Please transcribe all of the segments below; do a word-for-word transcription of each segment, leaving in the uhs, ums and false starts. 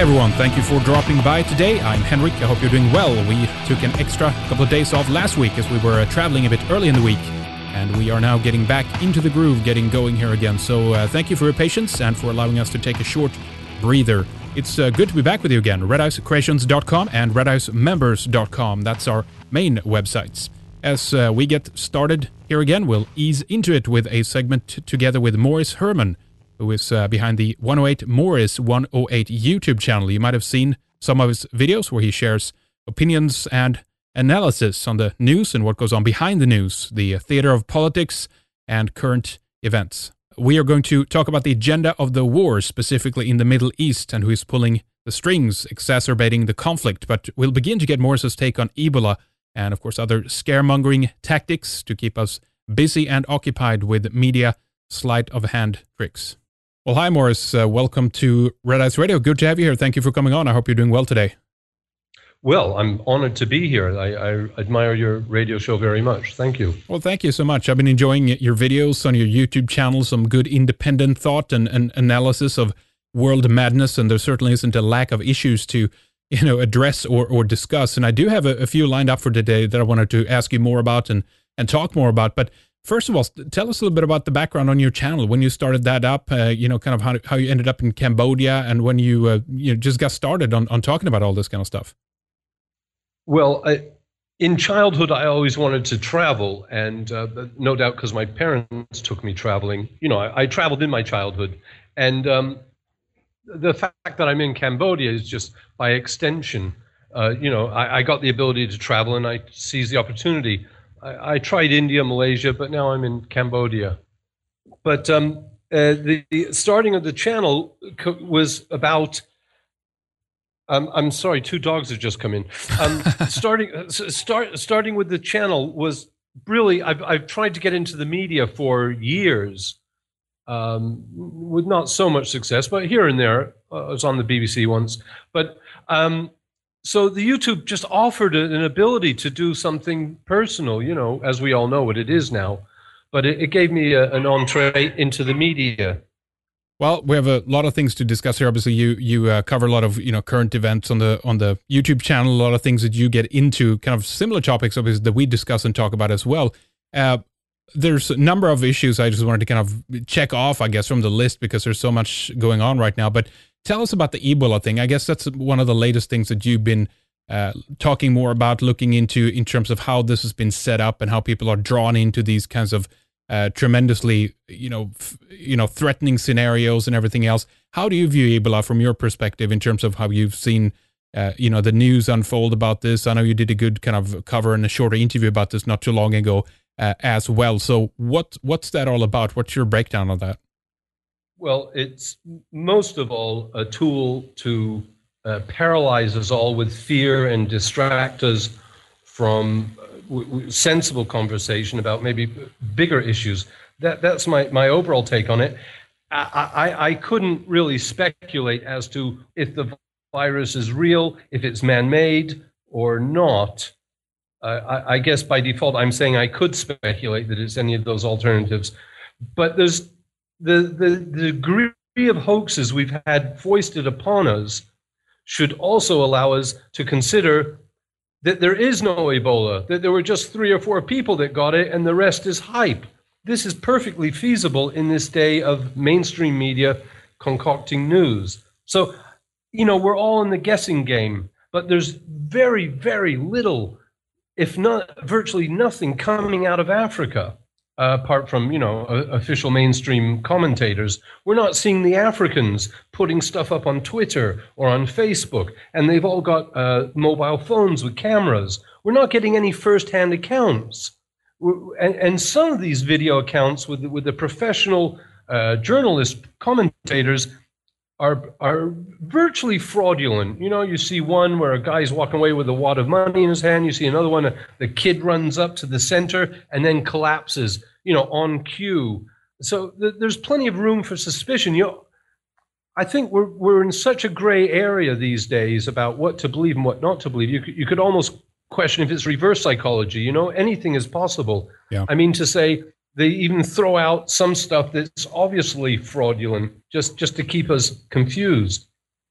everyone, thank you for dropping by today. I'm Henrik, I hope you're doing well. We took an extra couple of days off last week as we were uh, traveling a bit early in the week, and we are now getting back into the groove, getting going here again. So uh, thank you for your patience and for allowing us to take a short breather. It's uh, good to be back with you again. red ice creations dot com and red ice members dot com, that's our main websites. As uh, we get started here again, we'll ease into it with a segment t- together with Morris Herman, who is uh, behind the one oh eight Morris one oh eight YouTube channel. You might have seen some of his videos where he shares opinions and analysis on the news and what goes on behind the news, the theater of politics and current events. We are going to talk about the agenda of the war, specifically in the Middle East, and who is pulling the strings, exacerbating the conflict. But we'll begin to get Morris's take on Ebola and, of course, other scaremongering tactics to keep us busy and occupied with media sleight-of-hand tricks. Well, hi, Morris. Uh, welcome to Red Ice Radio. Good to have you here. Thank you for coming on. I hope you're doing well today. Well, I'm honored to be here. I, I admire your radio show very much. Thank you. Well, thank you so much. I've been enjoying your videos on your YouTube channel, some good independent thought and, and analysis of world madness, and there certainly isn't a lack of issues to, you know, address or, or discuss. And I do have a, a few lined up for today that I wanted to ask you more about and, and talk more about. But first of all, tell us a little bit about the background on your channel, when you started that up, uh, you know, kind of how, how you ended up in Cambodia, and when you, uh, you know, just got started on, on talking about all this kind of stuff. Well, I, in childhood, I always wanted to travel, and uh, no doubt because my parents took me traveling. You know, I, I traveled in my childhood, and um, the fact that I'm in Cambodia is just by extension. Uh, you know, I, I got the ability to travel, and I seized the opportunity. I tried India, Malaysia, but now I'm in Cambodia. But um, uh, the, the starting of the channel co- was about, um, I'm sorry, two dogs have just come in. Um, starting start, starting with the channel was really, I've, I've tried to get into the media for years, um, with not so much success, but here and there. Uh, I was on the B B C once. But um, So the YouTube just offered an ability to do something personal, you know, as we all know what it is now. But it, it gave me a, an entree into the media. Well, we have a lot of things to discuss here. Obviously, you you uh, cover a lot of, you know, current events on the on the YouTube channel, a lot of things that you get into, kind of similar topics, obviously, that we discuss and talk about as well. Uh, there's a number of issues I just wanted to kind of check off, I guess, from the list because there's so much going on right now. But tell us about the Ebola thing. I guess that's one of the latest things that you've been uh, talking more about, looking into in terms of how this has been set up and how people are drawn into these kinds of uh, tremendously, you know, f- you know, threatening scenarios and everything else. How do you view Ebola from your perspective in terms of how you've seen, uh, you know, the news unfold about this? I know you did a good kind of cover and a shorter interview about this not too long ago uh, as well. So what what's that all about? What's your breakdown of that? Well, it's most of all a tool to uh, paralyze us all with fear and distract us from uh, w- w- sensible conversation about maybe bigger issues. That that's my, my overall take on it. I, I, I couldn't really speculate as to if the virus is real, if it's man-made or not. Uh, I, I guess by default, I'm saying I could speculate that it's any of those alternatives. But there's The, the, the degree of hoaxes we've had foisted upon us should also allow us to consider that there is no Ebola, that there were just three or four people that got it and the rest is hype. This is perfectly feasible in this day of mainstream media concocting news. So, you know, we're all in the guessing game, but there's very, very little, if not virtually nothing, coming out of Africa. Uh, apart from, you know, uh, official mainstream commentators. We're not seeing the Africans putting stuff up on Twitter or on Facebook, and they've all got uh, mobile phones with cameras. We're not getting any first-hand accounts. And, and some of these video accounts with, with the professional uh, journalist commentators are are virtually fraudulent. You know, you see one where a guy's walking away with a wad of money in his hand. You see another one, the kid runs up to the center and then collapses, you know, on cue. So th- there's plenty of room for suspicion. You know, I think we're we're in such a gray area these days about what to believe and what not to believe. You could, you could almost question if it's reverse psychology. You know, anything is possible. Yeah. I mean, to say they even throw out some stuff that's obviously fraudulent just, just to keep us confused.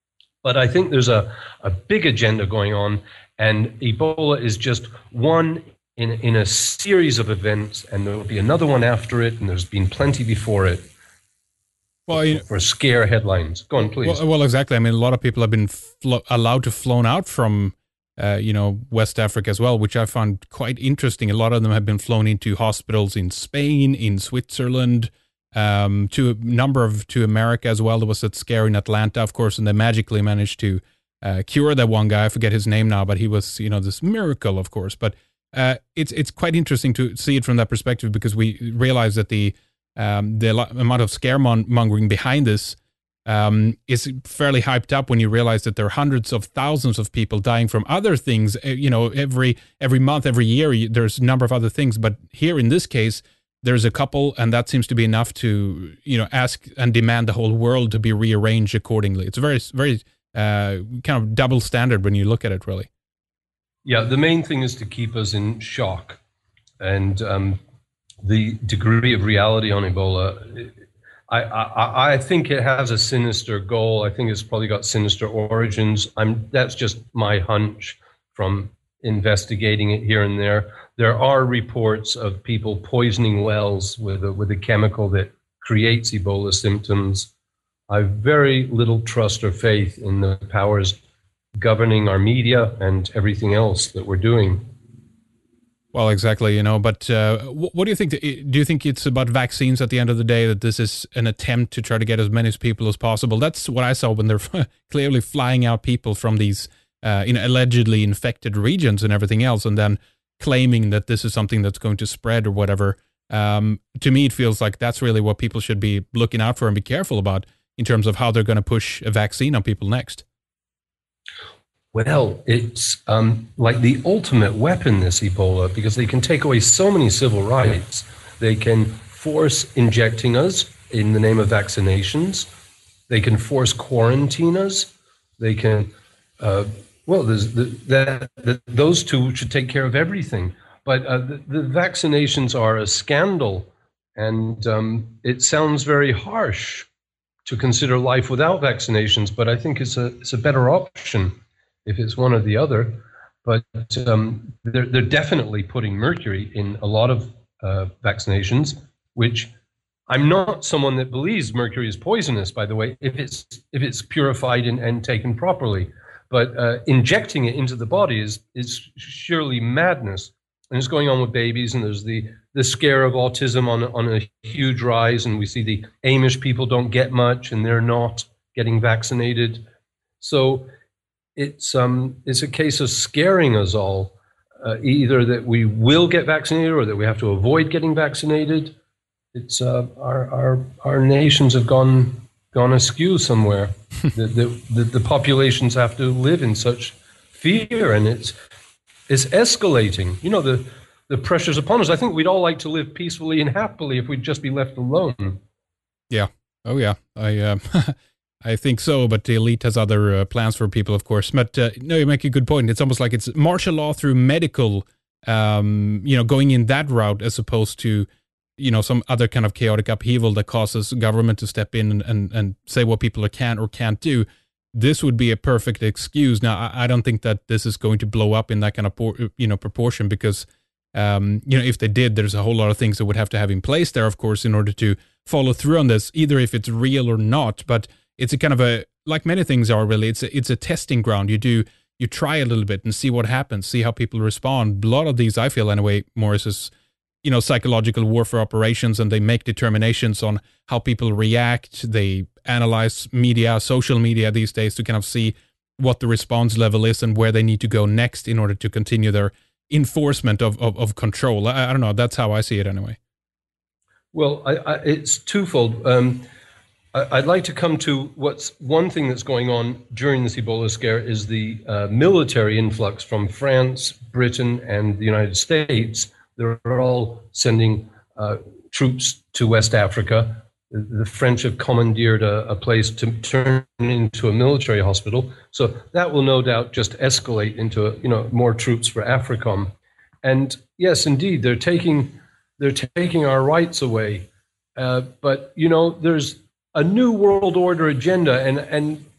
But I think there's a, a big agenda going on, and Ebola is just one in, in a series of events, and there will be another one after it, and there's been plenty before it. Well, you know, for scare headlines. Go on, please. Well, well, exactly. I mean, a lot of people have been flo- allowed to flown out from, uh, you know, West Africa as well, which I found quite interesting. A lot of them have been flown into hospitals in Spain, in Switzerland, um, to a number of to America as well. There was that scare in Atlanta, of course, and they magically managed to uh, cure that one guy. I forget his name now, but he was, you know, this miracle, of course. But uh, it's it's quite interesting to see it from that perspective, because we realize that the Um, the amount of scaremongering behind this um, is fairly hyped up when you realize that there are hundreds of thousands of people dying from other things. You know, every every month, every year, there's a number of other things. But here in this case, there's a couple, and that seems to be enough to, you know, ask and demand the whole world to be rearranged accordingly. It's a very, very uh, kind of double standard when you look at it, really. Yeah, the main thing is to keep us in shock. And um the degree of reality on Ebola, I, I I think it has a sinister goal. I think it's probably got sinister origins. I'm that's just my hunch from investigating it here and there. There are reports of people poisoning wells with a, with a chemical that creates Ebola symptoms. I have very little trust or faith in the powers governing our media and everything else that we're doing. Well, exactly, you know, but uh, what do you think? Do you think it's about vaccines at the end of the day, that this is an attempt to try to get as many people as possible? That's what I saw when they're clearly flying out people from these uh, you know, allegedly infected regions and everything else, and then claiming that this is something that's going to spread or whatever. Um, to me, it feels like that's really what people should be looking out for and be careful about in terms of how they're going to push a vaccine on people next. Well, it's um, like the ultimate weapon, this Ebola, because they can take away so many civil rights. They can force injecting us in the name of vaccinations. They can force quarantine us. They can, uh, well, there's the, that, the, those two should take care of everything. But uh, the, the vaccinations are a scandal, and um, it sounds very harsh to consider life without vaccinations, but I think it's a it's a better option if it's one or the other. But um, they're, they're definitely putting mercury in a lot of uh, vaccinations, which I'm not someone that believes mercury is poisonous, by the way, if it's if it's purified and, and taken properly. But uh, injecting it into the body is is surely madness. And it's going on with babies, and there's the, the scare of autism on, on a huge rise, and we see the Amish people don't get much, and they're not getting vaccinated. So it's um it's a case of scaring us all, uh, either that we will get vaccinated or that we have to avoid getting vaccinated. It's uh, our our our nations have gone gone askew somewhere. the, the, the the populations have to live in such fear, and it's it's escalating. You know, the the pressures upon us. I think we'd all like to live peacefully and happily if we'd just be left alone. Yeah. Oh yeah. I uh, I think so. But the elite has other uh, plans for people, of course. But uh, no, you make a good point. It's almost like it's martial law through medical. Um, you know, going in that route as opposed to, you know, some other kind of chaotic upheaval that causes government to step in and, and, and say what people can or can't do. This would be a perfect excuse. Now, I, I don't think that this is going to blow up in that kind of, por- you know, proportion because, um, you know, if they did, there's a whole lot of things that would have to have in place there, of course, in order to follow through on this, either if it's real or not. But it's a kind of a, like many things are really, it's a, it's a testing ground. You do, you try a little bit and see what happens, see how people respond. A lot of these, I feel anyway, Morris, is, you know, psychological warfare operations, and they make determinations on how people react. They analyze media, social media these days to kind of see what the response level is and where they need to go next in order to continue their enforcement of, of, of control. I, I don't know. That's how I see it anyway. Well, I, I, it's twofold. Um, I, I'd like to come to what's one thing that's going on during this Ebola scare is the uh, military influx from France, Britain, and the United States. They're all sending uh, troops to West Africa. The French have commandeered a, a place to turn into a military hospital. So that will no doubt just escalate into, a, you know, more troops for AFRICOM. And yes, indeed, they're taking they're taking our rights away. Uh, but you know, there's a new world order agenda, and and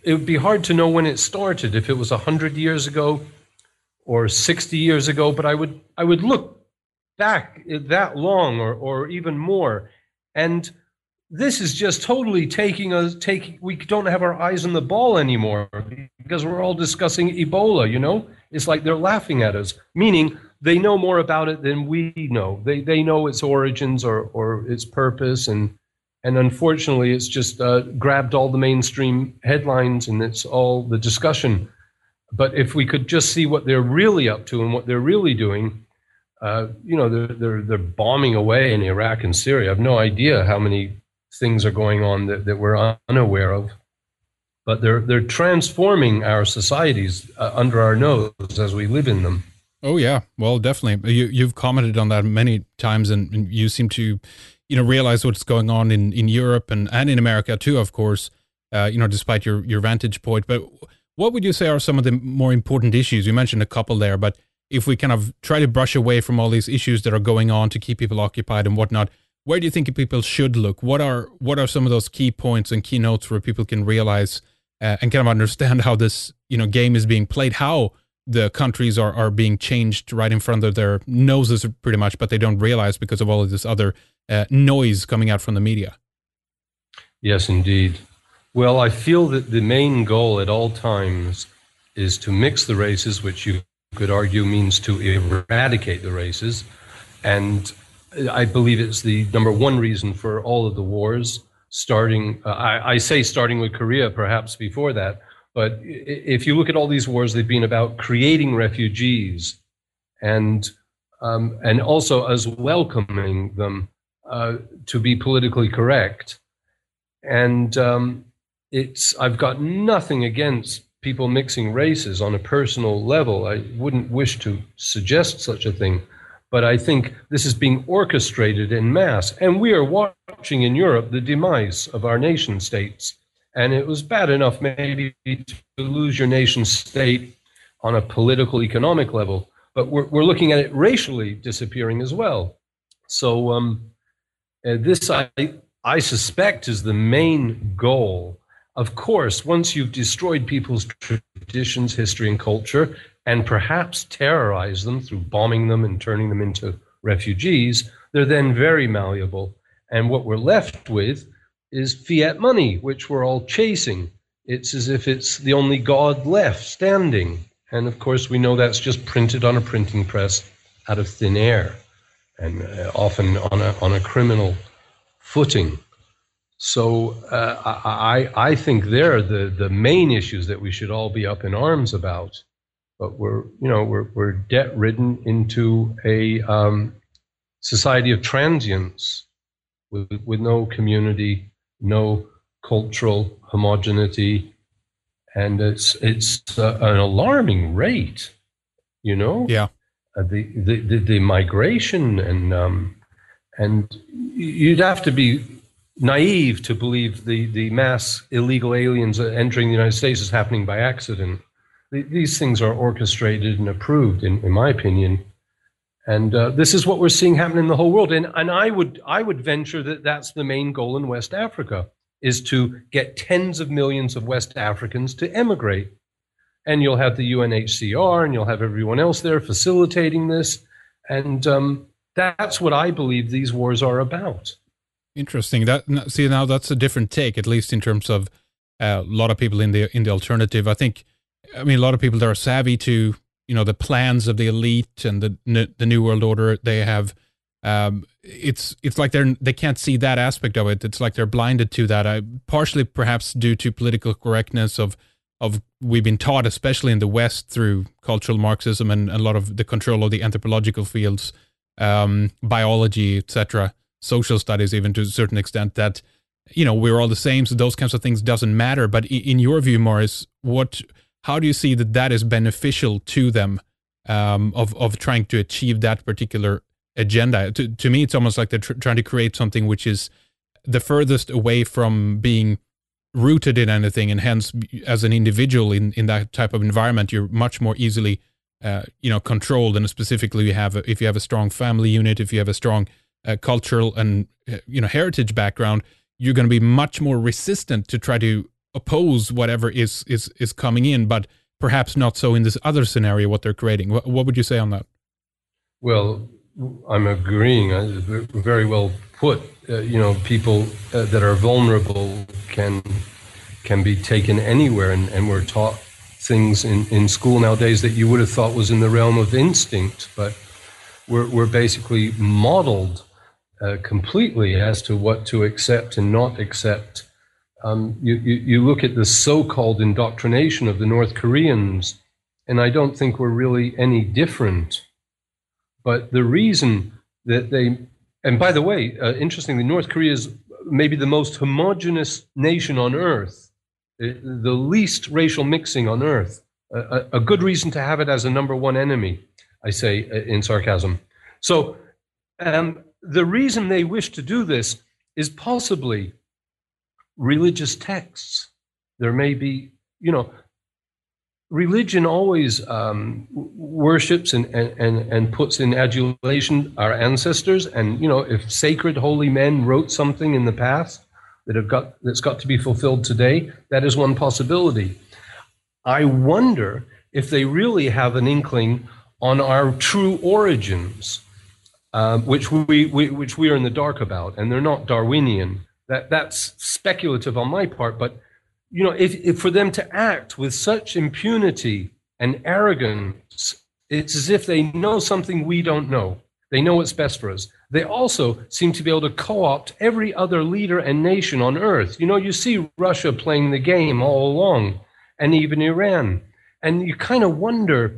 it would be hard to know when it started, if it was one hundred years ago or sixty years ago, but I would I would look back that long or, or even more. And this is just totally taking us, taking, we don't have our eyes on the ball anymore because we're all discussing Ebola, you know? It's like they're laughing at us, meaning they know more about it than we know. They they know its origins or, or its purpose, and and unfortunately it's just uh, grabbed all the mainstream headlines and it's all the discussion. But if we could just see what they're really up to and what they're really doing, uh, you know, they're, they're, they're bombing away in Iraq and Syria. I have no idea how many things are going on that, that we're unaware of. But they're they're transforming our societies uh, under our nose as we live in them. Oh yeah, well definitely. You you've commented on that many times, and, and you seem to, you know, realize what's going on in, in Europe and, and in America too, of course. Uh, you know, despite your your vantage point. But what would you say are some of the more important issues? You mentioned a couple there, but if we kind of try to brush away from all these issues that are going on to keep people occupied and whatnot, where do you think people should look? What are what are some of those key points and key notes where people can realize uh, and kind of understand how this, you know, game is being played, how the countries are, are being changed right in front of their noses pretty much, but they don't realize because of all of this other uh, noise coming out from the media? Yes, indeed. Well, I feel that the main goal at all times is to mix the races, which you could argue means to eradicate the races. And I believe it's the number one reason for all of the wars, starting, uh, I, I say starting with Korea, perhaps before that. But if you look at all these wars, they've been about creating refugees and um, and also as welcoming them uh, to be politically correct. And um, it's I've got nothing against people mixing races on a personal level. I wouldn't wish to suggest such a thing. But I think this is being orchestrated en masse. And we are watching in Europe the demise of our nation states. And it was bad enough maybe to lose your nation state on a political, economic level. But we're, we're looking at it racially disappearing as well. So um, uh, this, I, I suspect, is the main goal. Of course, once you've destroyed people's traditions, history, and culture, and perhaps terrorize them through bombing them and turning them into refugees, they're then very malleable. And what we're left with is fiat money, which we're all chasing. It's as if it's the only god left standing. And of course, we know that's just printed on a printing press out of thin air, and uh, often on a, on a criminal footing. So uh, I, I think they're the, the main issues that we should all be up in arms about. But we're, you know, we're we're debt-ridden into a um, society of transience with, with no community, no cultural homogeneity, and it's it's uh, an alarming rate, you know. Yeah. Uh, the, the the the migration and um, and you'd have to be naive to believe the the mass illegal aliens entering the United States is happening by accident. These things are orchestrated and approved, in, in my opinion, and uh, this is what we're seeing happen in the whole world. And and I would I would venture that that's the main goal in West Africa, is to get tens of millions of West Africans to emigrate, and you'll have the U N H C R and you'll have everyone else there facilitating this, and um, that's what I believe these wars are about. Interesting. That see now that's a different take, at least in terms of uh, a lot of people in the in the alternative. I think. I mean, a lot of people that are savvy to, you know, the plans of the elite and the the New World Order they have. Um, it's it's like they're they can't see that aspect of it. It's like they're blinded to that. I, partially, perhaps, due to political correctness of of we've been taught, especially in the West, through cultural Marxism and a lot of the control of the anthropological fields, um, biology, et cetera, social studies, even to a certain extent, that you know we're all the same. So those kinds of things doesn't matter. But in, in your view, Morris, what how do you see that that is beneficial to them um, of of trying to achieve that particular agenda? To, to me, it's almost like they're tr- trying to create something which is the furthest away from being rooted in anything, and hence, as an individual in, in that type of environment, you're much more easily, uh, you know, controlled. And specifically, you have a, if you have a strong family unit, if you have a strong uh, cultural and uh, you know heritage background, you're going to be much more resistant to try to oppose whatever is is is coming in, but perhaps not so in this other scenario what they're creating. What, what would you say on that? Well, I'm agreeing. Very well put. Uh, you know, people uh, that are vulnerable can can be taken anywhere, and, and we're taught things in, in school nowadays that you would have thought was in the realm of instinct, but we're we're basically modeled uh, completely as to what to accept and not accept. Um, you, you you look at the so-called indoctrination of the North Koreans, and I don't think we're really any different. But the reason that they, and by the way, uh, interestingly, North Korea is maybe the most homogenous nation on earth, the least racial mixing on earth. A, a good reason to have it as a number one enemy, I say in sarcasm. So um, the reason they wish to do this is possibly religious texts. There may be, you know, religion always um, worships and, and, and puts in adulation our ancestors. And, you know, if sacred holy men wrote something in the past that have got that's got to be fulfilled today, that is one possibility. I wonder if they really have an inkling on our true origins, uh, which we, we which we are in the dark about, and they're not Darwinian. That that's speculative on my part, but you know, if, if for them to act with such impunity and arrogance, it's as if they know something we don't know. They know what's best for us. They also seem to be able to co-opt every other leader and nation on earth. You know, you see Russia playing the game all along, and even Iran. And you kind of wonder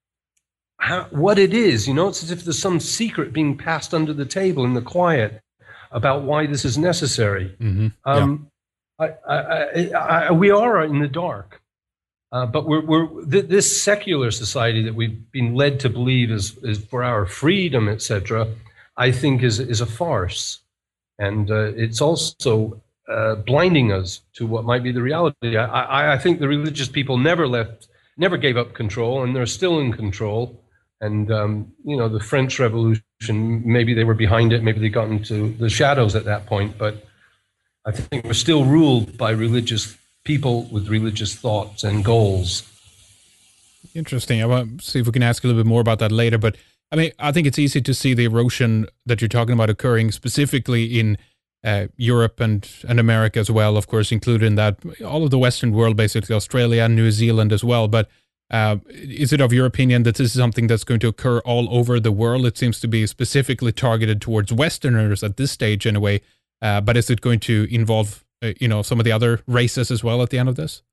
how, what it is. You know, it's as if there's some secret being passed under the table in the quiet about why this is necessary. Mm-hmm. Um, yeah. I, I, I, we are in the dark, uh, but we're, we're th- this secular society that we've been led to believe is, is for our freedom, et cetera, I think is is a farce, and uh, it's also uh, blinding us to what might be the reality. I, I, I think the religious people never left, never gave up control, and they're still in control. And um, you know, the French Revolution, maybe they were behind it, maybe they got into the shadows at that point, but I think we're still ruled by religious people with religious thoughts and goals. Interesting. I want to see if we can ask a little bit more about that later. But I mean, I think it's easy to see the erosion that you're talking about occurring specifically in uh, Europe and, and America as well, of course, included in that, all of the Western world, basically Australia and New Zealand as well. But uh, is it of your opinion that this is something that's going to occur all over the world? It seems to be specifically targeted towards Westerners at this stage anyway. Uh, but is it going to involve, uh, you know, some of the other races as well at the end of this?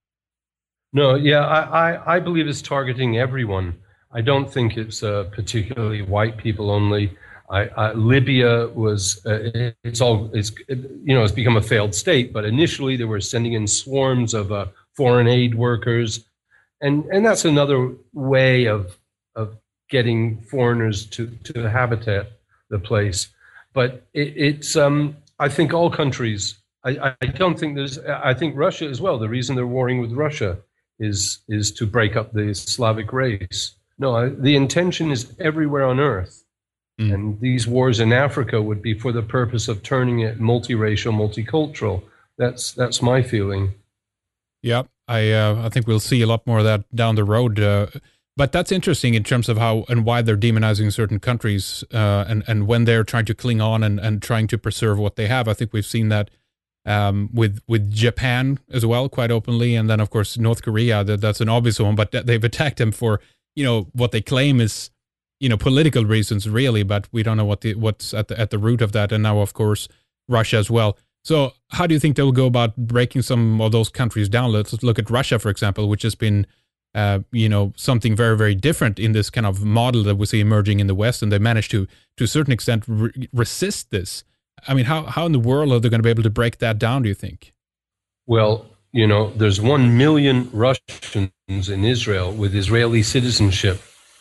No, yeah, I, I, I believe it's targeting everyone. I don't think it's uh, particularly white people only. I, I, Libya was, uh, it's all, it's, you know, it's become a failed state, but initially they were sending in swarms of uh, foreign aid workers. And, and that's another way of, of getting foreigners to, to habitat the place. But it, it's, um, I think all countries, I, I don't think there's, I think Russia as well, the reason they're warring with Russia is is to break up the Slavic race. No, I, the intention is everywhere on earth. Mm. And these wars in Africa would be for the purpose of turning it multiracial, multicultural. That's that's my feeling. Yeah, I uh, I think we'll see a lot more of that down the road. Uh, But that's interesting in terms of how and why they're demonizing certain countries uh, and, and when they're trying to cling on and, and trying to preserve what they have. I think we've seen that um, with with Japan as well, quite openly. And then, of course, North Korea, that, that's an obvious one. But they've attacked them for, you know, what they claim is, you know, political reasons, really. But we don't know what the, what's at the, at the root of that. And now, of course, Russia as well. So how do you think they'll go about breaking some of those countries down? Let's look at Russia, for example, which has been Uh, you know, something very, very different in this kind of model that we see emerging in the West, and they managed to, to a certain extent, re- resist this. I mean, how, how in the world are they going to be able to break that down, do you think? Well, you know, there's one million Russians in Israel with Israeli citizenship,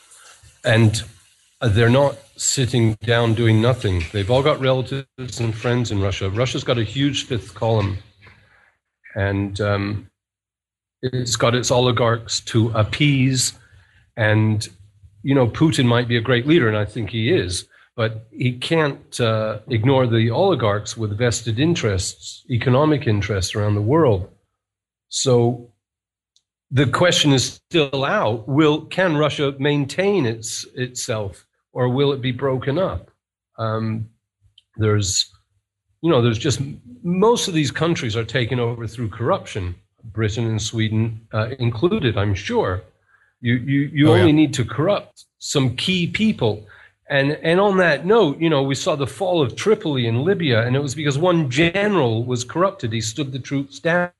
and they're not sitting down doing nothing. They've all got relatives and friends in Russia. Russia's got a huge fifth column, and um, it's got its oligarchs to appease. And, you know, Putin might be a great leader, and I think he is, but he can't uh, ignore the oligarchs with vested interests, economic interests around the world. So the question is still out: Will can Russia maintain its itself, or will it be broken up? Um, there's, you know, there's just most of these countries are taken over through corruption. Britain and Sweden uh, included, I'm sure. You you you oh, only yeah. need to corrupt some key people. And and on that note, you know, we saw the fall of Tripoli in Libya, and it was because one general was corrupted. He stood the troops down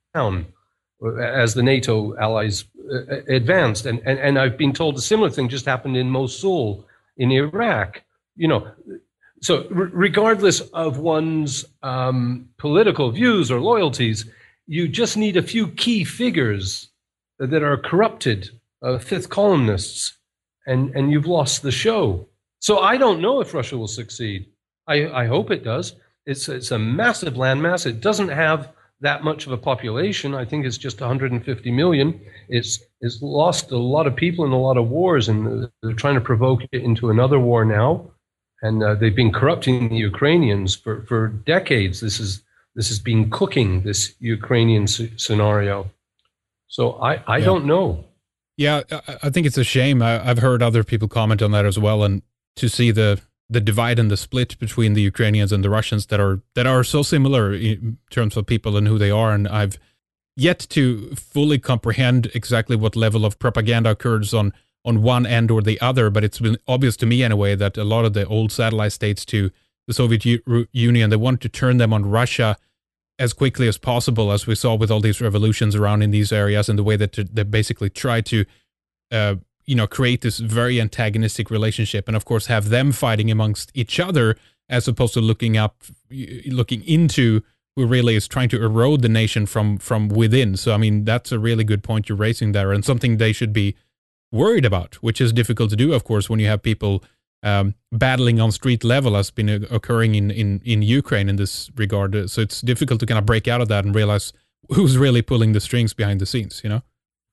as the NATO allies uh, advanced. And, and and I've been told a similar thing just happened in Mosul in Iraq. You know, so r- regardless of one's um, political views or loyalties, you just need a few key figures that are corrupted, uh, fifth columnists, and, and you've lost the show. So I don't know if Russia will succeed. I, I hope it does. It's, it's a massive landmass. It doesn't have that much of a population. I think it's just one hundred fifty million. It's, it's lost a lot of people in a lot of wars, and they're trying to provoke it into another war now. And uh, they've been corrupting the Ukrainians for, for decades. This is this has been cooking, this Ukrainian c- scenario. So I, I yeah. don't know. Yeah, I think it's a shame. I, I've heard other people comment on that as well, and to see the the divide and the split between the Ukrainians and the Russians that are that are so similar in terms of people and who they are, and I've yet to fully comprehend exactly what level of propaganda occurs on on one end or the other, but it's been obvious to me anyway that a lot of the old satellite states to the Soviet U- Union, they want to turn them on Russia as quickly as possible, as we saw with all these revolutions around in these areas, and the way that they basically try to uh, you know, create this very antagonistic relationship, and of course have them fighting amongst each other as opposed to looking up, looking into who really is trying to erode the nation from from within. So I mean, that's a really good point you're raising there, and something they should be worried about, which is difficult to do, of course, when you have people um, battling on street level, has been occurring in, in, in Ukraine in this regard. So it's difficult to kind of break out of that and realize who's really pulling the strings behind the scenes, you know?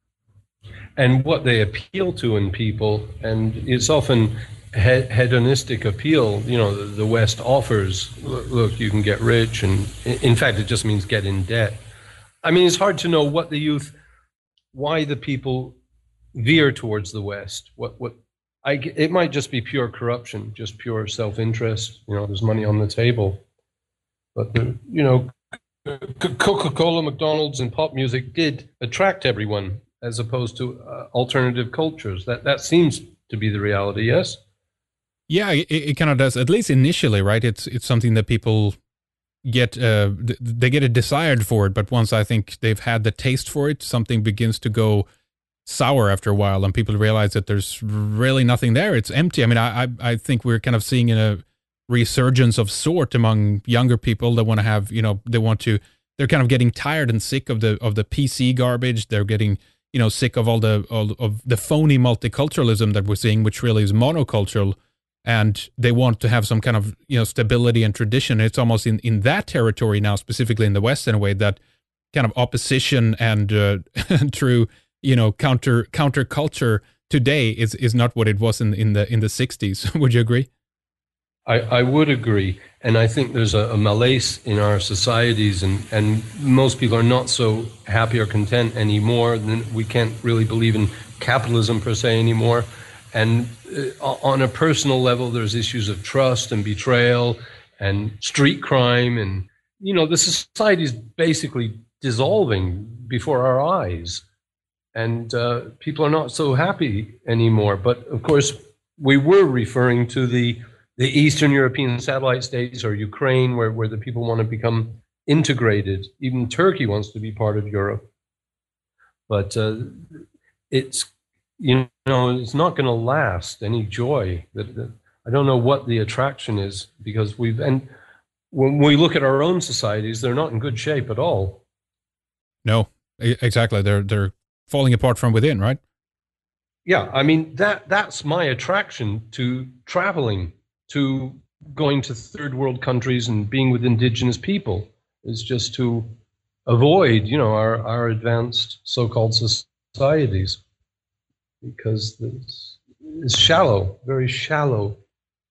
And what they appeal to in people, and it's often hedonistic appeal. You know, the, the West offers, look, you can get rich, and in fact, it just means get in debt. I mean, it's hard to know what the youth, why the people veer towards the West. What, what, I, it might just be pure corruption, just pure self-interest. You know, there's money on the table. But, the, you know, Coca-Cola, McDonald's, and pop music did attract everyone, as opposed to uh, alternative cultures. That that seems to be the reality, yes? Yeah, it, it kind of does, at least initially, right? It's it's something that people get, uh, they get a desire for it, but once I think they've had the taste for it, something begins to go sour after a while, and people realize that there's really nothing there. It's empty. I mean, I I, I think we're kind of seeing a resurgence of sort among younger people that want to have, you know, they want to, they're kind of getting tired and sick of the of the P C garbage. They're getting, you know, sick of all the all of the phony multiculturalism that we're seeing, which really is monocultural, and they want to have some kind of, you know, stability and tradition. It's almost in, in that territory now, specifically in the West, in a way that kind of opposition and uh, true, you know, counter counter culture today is is not what it was in in the in the sixties. Would you agree? I, I would agree, and I think there's a, a malaise in our societies, and, and most people are not so happy or content anymore. We can't really believe in capitalism per se anymore. And uh, on a personal level, there's issues of trust and betrayal and street crime, and, you know, the society is basically dissolving before our eyes, and uh, people are not so happy anymore. But of course, we were referring to the the Eastern European satellite states, or Ukraine, where, where the people want to become integrated. Even Turkey wants to be part of Europe. But uh, it's, you know, it's not going to last any joy. That, that I don't know what the attraction is, because we've, and when we look at our own societies, they're not in good shape at all. No, exactly. They're they're falling apart from within, right? Yeah, I mean, that that's my attraction to traveling, to going to third world countries and being with indigenous people, is just to avoid, you know, our, our advanced so-called societies, because it's, it's shallow, very shallow.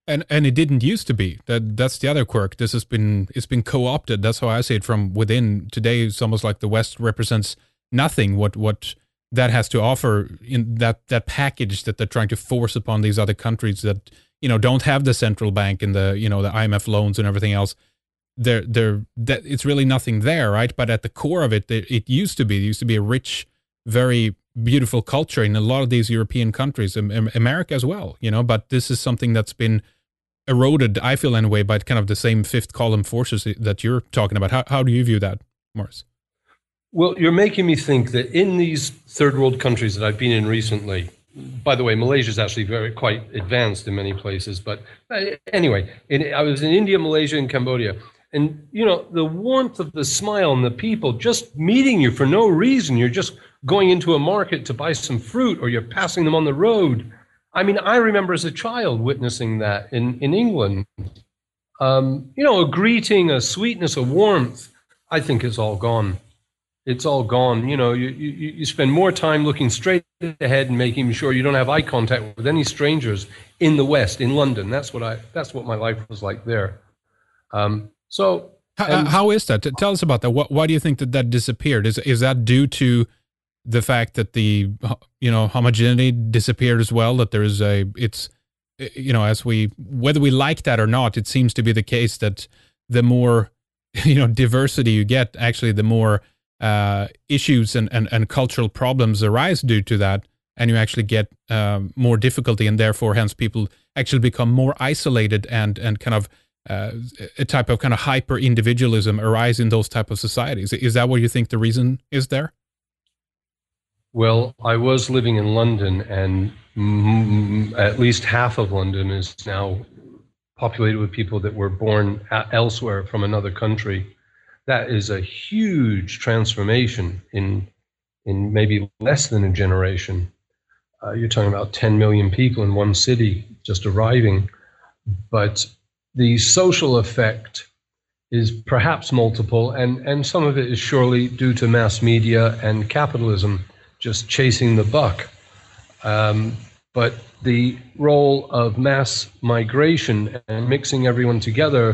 And and it didn't used to be. That that's the other quirk. This has been it's been co-opted. That's how I see it from within. Today it's almost like the West represents nothing. What what that has to offer in that that package that they're trying to force upon these other countries that, you know, don't have the central bank and the, you know, the I M F loans and everything else. There there that it's really nothing there, right? But at the core of it, it, it used to be it used to be a rich, very beautiful culture in a lot of these European countries, America as well, you know. But this is something that's been eroded, I feel anyway, by kind of the same fifth column forces that you're talking about. How how do you view that, Morris? Well, you're making me think that in these third world countries that I've been in recently, by the way, Malaysia is actually very quite advanced in many places. But anyway, in, I was in India, Malaysia, and Cambodia. And, you know, the warmth of the smile and the people just meeting you for no reason. You're just going into a market to buy some fruit, or you're passing them on the road. I mean, I remember as a child witnessing that in, in England. Um, you know, a greeting, a sweetness, a warmth, I think it's all gone. It's all gone. You know, you, you, you spend more time looking straight ahead and making sure you don't have eye contact with any strangers in the West, in London. That's what I, that's what my life was like there. Um, so how, how is that? Tell us about that. What, why do you think that that disappeared? Is, is that due to the fact that the, you know, homogeneity disappeared as well, that there is a, it's, you know, as we, whether we like that or not, it seems to be the case that the more, you know, diversity you get, actually the more uh, issues and, and, and cultural problems arise due to that. And you actually get um, more difficulty, and therefore hence people actually become more isolated, and, and kind of uh, a type of kind of hyper individualism arise in those type of societies. Is that what you think the reason is there? Well, I was living in London, and mm, at least half of London is now populated with people that were born elsewhere from another country. That is a huge transformation in in maybe less than a generation. Uh, you're talking about ten million people in one city just arriving. But the social effect is perhaps multiple, and, and some of it is surely due to mass media and capitalism just chasing the buck. Um, but the role of mass migration and mixing everyone together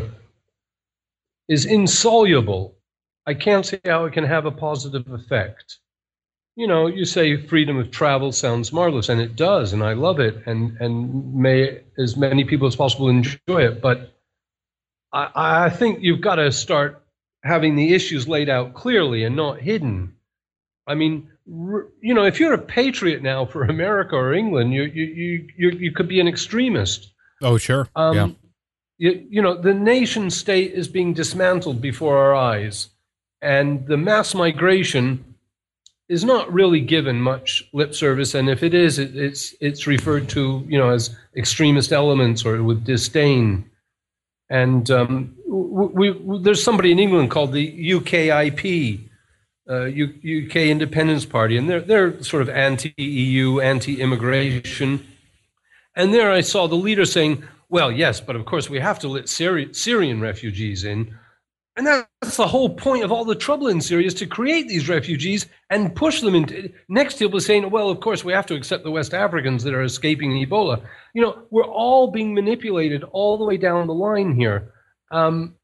is insoluble. I can't see how it can have a positive effect. You know, you say freedom of travel sounds marvelous, and it does, and I love it, and, and may as many people as possible enjoy it. But I, I think you've got to start having the issues laid out clearly and not hidden. I mean, you know, if you're a patriot now for America or England, you you you you, you could be an extremist. Oh, sure. Um, yeah. You, you know, the nation state is being dismantled before our eyes, and the mass migration is not really given much lip service. And if it is, it, it's it's referred to, you know, as extremist elements or with disdain. And um, we, we, there's somebody in England called the U K I P. Uh, U, UK Independence Party, and they're they're sort of anti-E U, anti-immigration. And there I saw the leader saying, well, yes, but of course we have to let Syri- Syrian refugees in. And that's the whole point of all the trouble in Syria, is to create these refugees and push them into. Next he'll be saying, well, of course we have to accept the West Africans that are escaping Ebola. You know, we're all being manipulated all the way down the line here. Um,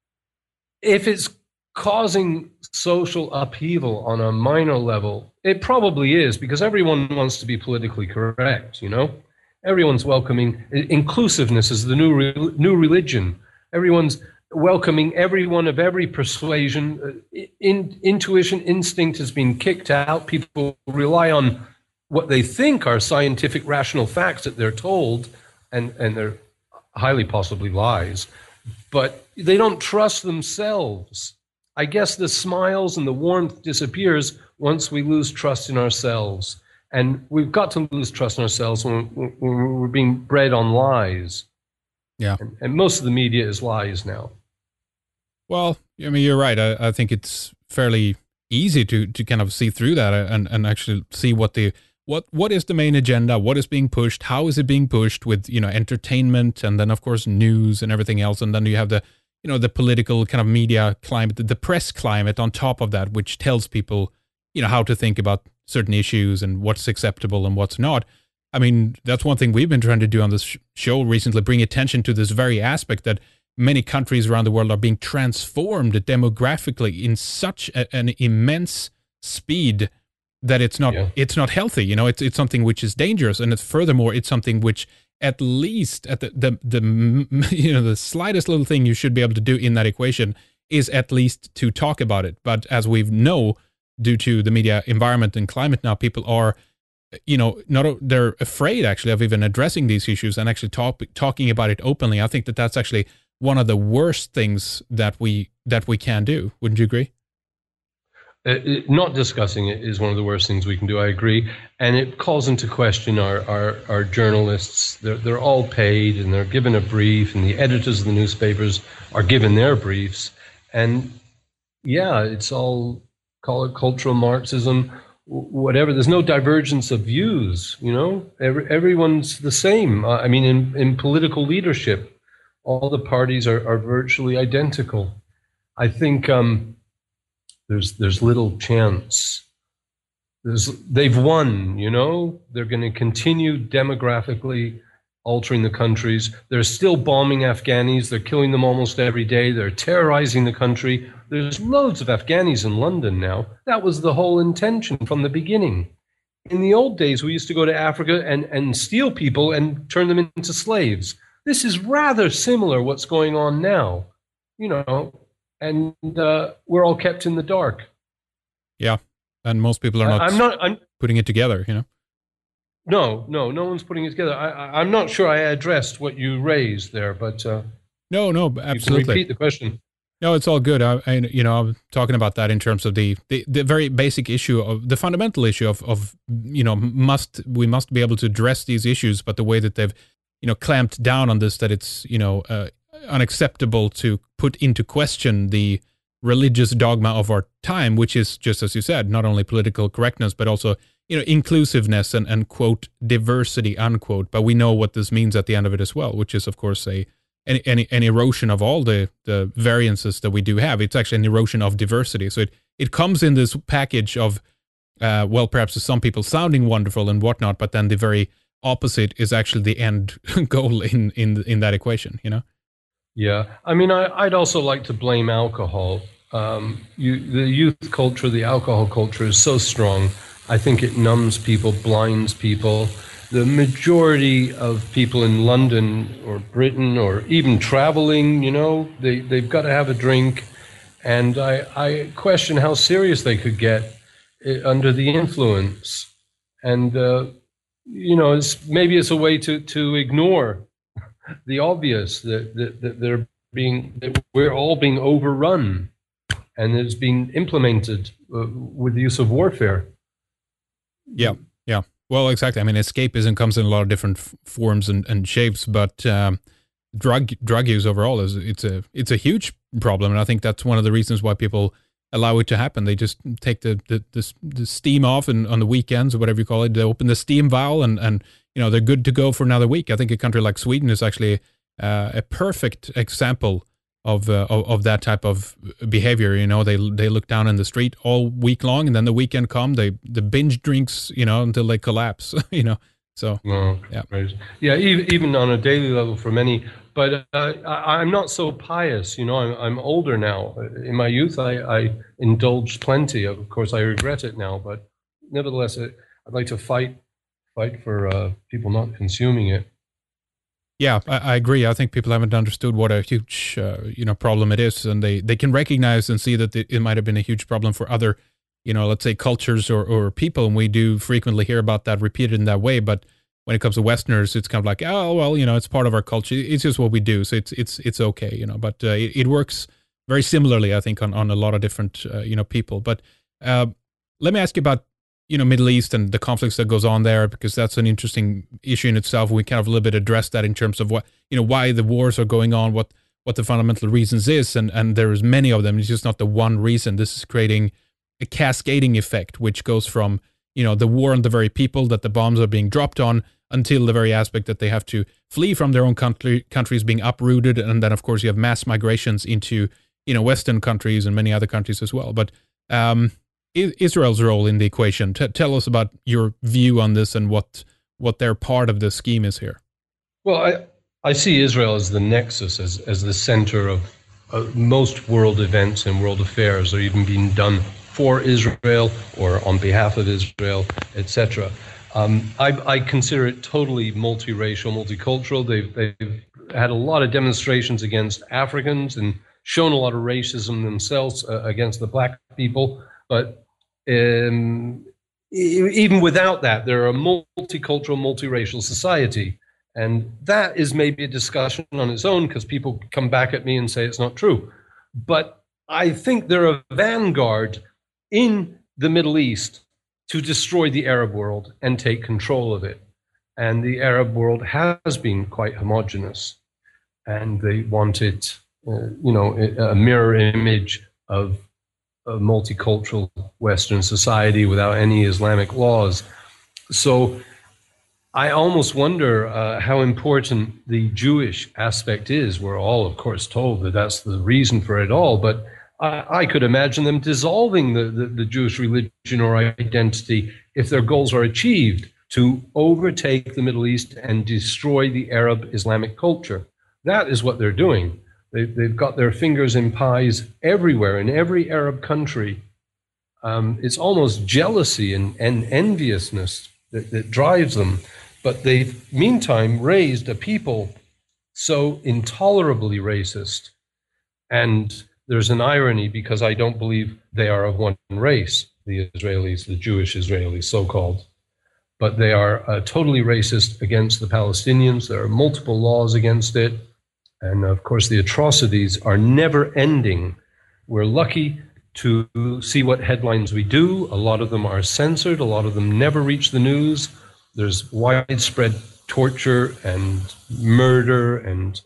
if it's causing social upheaval on a minor level, it probably is, because everyone wants to be politically correct, you know? Everyone's welcoming. Inclusiveness is the new re- new religion. Everyone's welcoming everyone of every persuasion. In, intuition, instinct has been kicked out. People rely on what they think are scientific, rational facts that they're told, and, and they're highly possibly lies, but they don't trust themselves. I guess the smiles and the warmth disappears once we lose trust in ourselves. And we've got to lose trust in ourselves when, when we're being bred on lies. Yeah. And, and most of the media is lies now. Well, I mean, you're right. I, I think it's fairly easy to, to kind of see through that and, and actually see what the what what is the main agenda, what is being pushed, how is it being pushed with, you know, entertainment, and then, of course, news and everything else. And then you have the you know, the political kind of media climate, the press climate on top of that, which tells people, you know, how to think about certain issues and what's acceptable and what's not. I mean, that's one thing we've been trying to do on this sh- show recently, bring attention to this very aspect that many countries around the world are being transformed demographically in such a, an immense speed that it's not yeah. it's not healthy. You know, it's it's something which is dangerous, and it's, furthermore, it's something which at least at the, the the you know the slightest little thing you should be able to do in that equation is at least to talk about it. But as we know, due to the media environment and climate now, people are, you know, not they're afraid actually of even addressing these issues and actually talk, talking about it openly. I think that that's actually one of the worst things that we that we can do. Wouldn't you agree? Uh, it, not discussing it is one of the worst things we can do. I agree, and it calls into question our our, our journalists. They're they're all paid and they're given a brief, and the editors of the newspapers are given their briefs. And yeah, it's all, call it cultural Marxism, whatever. There's no divergence of views. You know, Every, everyone's the same. Uh, I mean, in in political leadership, all the parties are are virtually identical. I think. Um, There's there's little chance. There's, they've won, you know. They're going to continue demographically altering the countries. They're still bombing Afghanis. They're killing them almost every day. They're terrorizing the country. There's loads of Afghanis in London now. That was the whole intention from the beginning. In the old days, we used to go to Africa and, and steal people and turn them into slaves. This is rather similar what's going on now, you know. And uh, we're all kept in the dark. Yeah, and most people are not, I, I'm not I'm, putting it together, you know? No, no, no one's putting it together. I, I, I'm not sure I addressed what you raised there, but... Uh, no, no, absolutely. You can repeat the question. No, it's all good. I, I, you know, I'm talking about that in terms of the, the, the very basic issue of the fundamental issue of, of, you know, must we must be able to address these issues, but the way that they've, you know, clamped down on this, that it's, you know, uh, unacceptable to put into question the religious dogma of our time, which is, just as you said, not only political correctness, but also, you know, inclusiveness and, and quote, diversity, unquote. But we know what this means at the end of it as well, which is, of course, a an, an, an erosion of all the, the variances that we do have. It's actually an erosion of diversity. So it, it comes in this package of, uh, well, perhaps to some people sounding wonderful and whatnot, but then the very opposite is actually the end goal in, in, in that equation, you know? Yeah, I mean, I, I'd also like to blame alcohol. Um, you, the youth culture, the alcohol culture is so strong. I think it numbs people, blinds people. The majority of people in London or Britain or even traveling, you know, they, they've got to have a drink. And I, I question how serious they could get under the influence. And, uh, you know, it's, maybe it's a way to, to ignore the obvious, that, that, that they're being, that we're all being overrun, and it's being implemented uh, with the use of warfare. Yeah, yeah. Well, exactly. I mean, escapism comes in a lot of different f- forms and, and shapes, but um, drug drug use overall is it's a it's a huge problem, and I think that's one of the reasons why people allow it to happen. They just take the the, the, the steam off, and on the weekends or whatever you call it, they open the steam valve, and and you know, they're good to go for another week. I think a country like Sweden is actually uh, a perfect example of, uh, of of that type of behavior. You know, they they look down in the street all week long, and then the weekend come, they the binge drinks, you know, until they collapse. You know, so oh, yeah, right. yeah, even, even on a daily level for many. But uh, I, I'm not so pious. You know, I'm I'm older now. In my youth, I, I indulged plenty. Of course, I regret it now, but nevertheless, I'd like to fight. fight for uh, people not consuming it. Yeah, I, I agree. I think people haven't understood what a huge, uh, you know, problem it is, and they, they can recognize and see that it, it might have been a huge problem for other, you know, let's say cultures or, or people, and we do frequently hear about that repeated in that way. But when it comes to Westerners, it's kind of like, oh, well, you know, it's part of our culture. It's just what we do, so it's it's it's okay, you know. But uh, it, it works very similarly, I think, on, on a lot of different, uh, you know, people. But uh, let me ask you about, you know, Middle East and the conflicts that goes on there, because that's an interesting issue in itself. We kind of a little bit addressed that in terms of what, you know, why the wars are going on, what, what the fundamental reasons is. And, and there's many of them. It's just not the one reason. This is creating a cascading effect, which goes from, you know, the war on the very people that the bombs are being dropped on, until the very aspect that they have to flee from their own country, countries being uprooted. And then, of course, you have mass migrations into, you know, Western countries and many other countries as well. But, um, Israel's role in the equation. T- tell us about your view on this and what what their part of the scheme is here? Well, I, I see Israel as the nexus, as, as the center of uh, most world events and world affairs are even being done for Israel or on behalf of Israel, et cetera. Um, I, I consider it totally multiracial, multicultural. They've, they've had a lot of demonstrations against Africans and shown a lot of racism themselves uh, against the black people. But um, e- even without that, they're a multicultural, multiracial society. And that is maybe a discussion on its own, because people come back at me and say it's not true. But I think they're a vanguard in the Middle East to destroy the Arab world and take control of it. And the Arab world has been quite homogenous, and they want it, uh, you know, a mirror image of a multicultural Western society without any Islamic laws. So I almost wonder uh, how important the Jewish aspect is. We're all, of course, told that that's the reason for it all, but I, I could imagine them dissolving the, the, the Jewish religion or identity if their goals are achieved, to overtake the Middle East and destroy the Arab Islamic culture. That is what they're doing. They, they've got their fingers in pies everywhere, in every Arab country. Um, it's almost jealousy and, and enviousness that, that drives them. But they've, meantime, raised a people so intolerably racist. And there's an irony, because I don't believe they are of one race, the Israelis, the Jewish Israelis, so-called. But they are uh, totally racist against the Palestinians. There are multiple laws against it. And of course, the atrocities are never ending. We're lucky to see what headlines we do. A lot of them are censored. A lot of them never reach the news. There's widespread torture and murder, and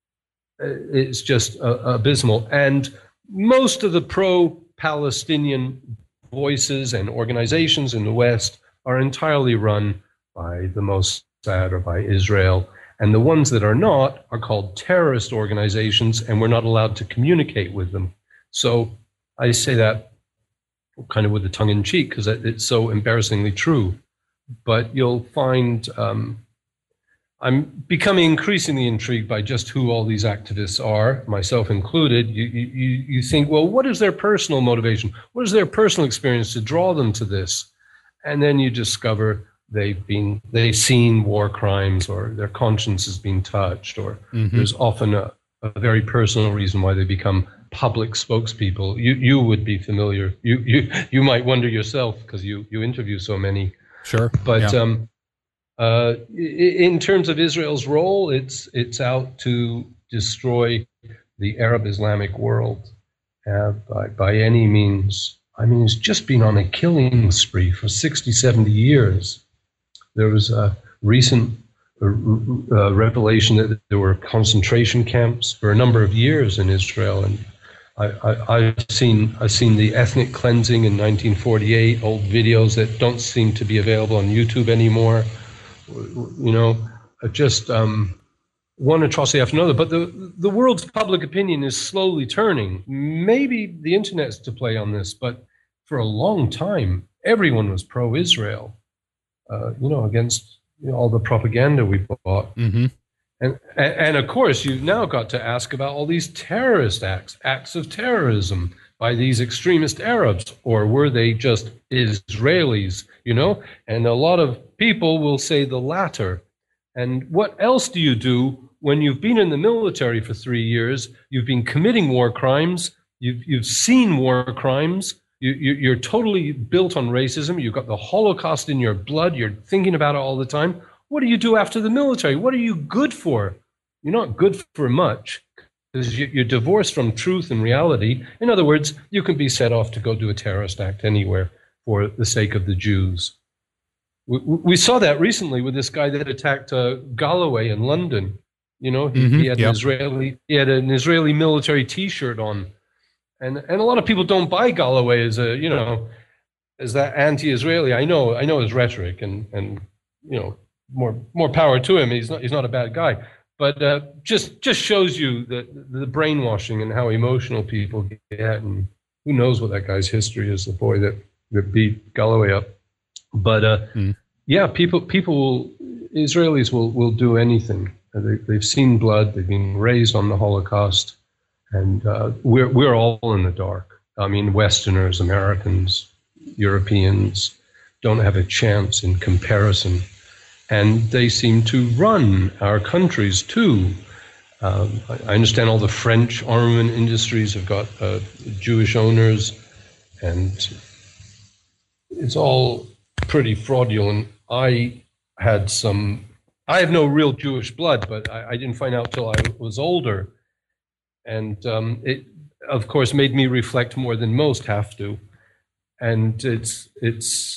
it's just uh, abysmal. And most of the pro-Palestinian voices and organizations in the West are entirely run by the Mossad or by Israel. And the ones that are not are called terrorist organizations, and we're not allowed to communicate with them. So I say that kind of with a tongue in cheek, because it's so embarrassingly true. But you'll find um, I'm becoming increasingly intrigued by just who all these activists are, myself included. You, you, you think, well, what is their personal motivation? What is their personal experience to draw them to this? And then you discover they've been, they've seen war crimes, or their conscience has been touched, or mm-hmm. there's often a, a very personal reason why they become public spokespeople. You you would be familiar. You you you might wonder yourself, because you you interview so many. Sure. But yeah. um, uh, in terms of Israel's role, it's it's out to destroy the Arab Islamic world uh, by by any means. I mean, it's just been on a killing spree for sixty, seventy years. There was a recent uh, uh, revelation that there were concentration camps for a number of years in Israel, and I, I, I've seen I've seen the ethnic cleansing in nineteen forty-eight, old videos that don't seem to be available on YouTube anymore. You know, just um, one atrocity after another. But the the world's public opinion is slowly turning. Maybe the internet's to play on this, but for a long time, everyone was pro-Israel. Uh, you know, against you know, all the propaganda we bought. Mm-hmm. And, and of course, you've now got to ask about all these terrorist acts, acts of terrorism by these extremist Arabs, or were they just Israelis, you know? And a lot of people will say the latter. And what else do you do when you've been in the military for three years, you've been committing war crimes, you've, you've seen war crimes, you, you, you're totally built on racism, you've got the Holocaust in your blood, you're thinking about it all the time. What do you do after the military? What are you good for? You're not good for much, because you're divorced from truth and reality. In other words, you can be set off to go do a terrorist act anywhere for the sake of the Jews. We, we saw that recently with this guy that attacked uh, Galloway in London. You know, he, mm-hmm, he had yep. an Israeli he had an Israeli military T-shirt on, and and a lot of people don't buy Galloway as a you know as that anti-Israeli. I know I know his rhetoric, and and you know. More more power to him. He's not he's not a bad guy, but uh, just just shows you the the brainwashing and how emotional people get, and who knows what that guy's history is. The boy that, that beat Galloway up, but uh, mm. yeah, people people will Israelis will, will do anything. They, they've seen blood. They've been raised on the Holocaust, and uh, we're we're all in the dark. I mean, Westerners, Americans, Europeans don't have a chance in comparison, and they seem to run our countries too. Um, I understand all the French armament industries have got uh, Jewish owners, and it's all pretty fraudulent. I had some, I have no real Jewish blood, but I, I didn't find out till I was older. And um, it, of course, made me reflect more than most have to. And it's, it's,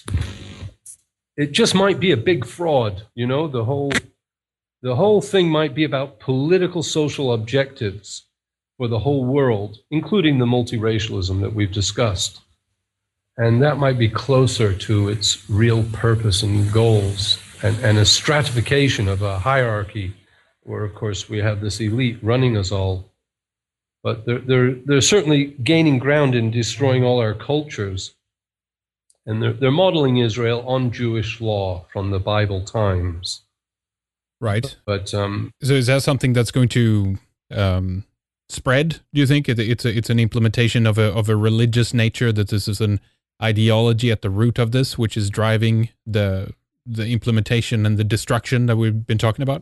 it just might be a big fraud, you know, the whole, the whole thing might be about political social objectives for the whole world, including the multiracialism that we've discussed. And that might be closer to its real purpose and goals, and, and a stratification of a hierarchy where, of course, we have this elite running us all. But they're, they're, they're certainly gaining ground in destroying all our cultures. And they're, they're modeling Israel on Jewish law from the Bible times. Right. But um, so is that something that's going to um, spread, do you think? It, it's, a, it's an implementation of a, of a religious nature, that this is an ideology at the root of this, which is driving the the implementation and the destruction that we've been talking about?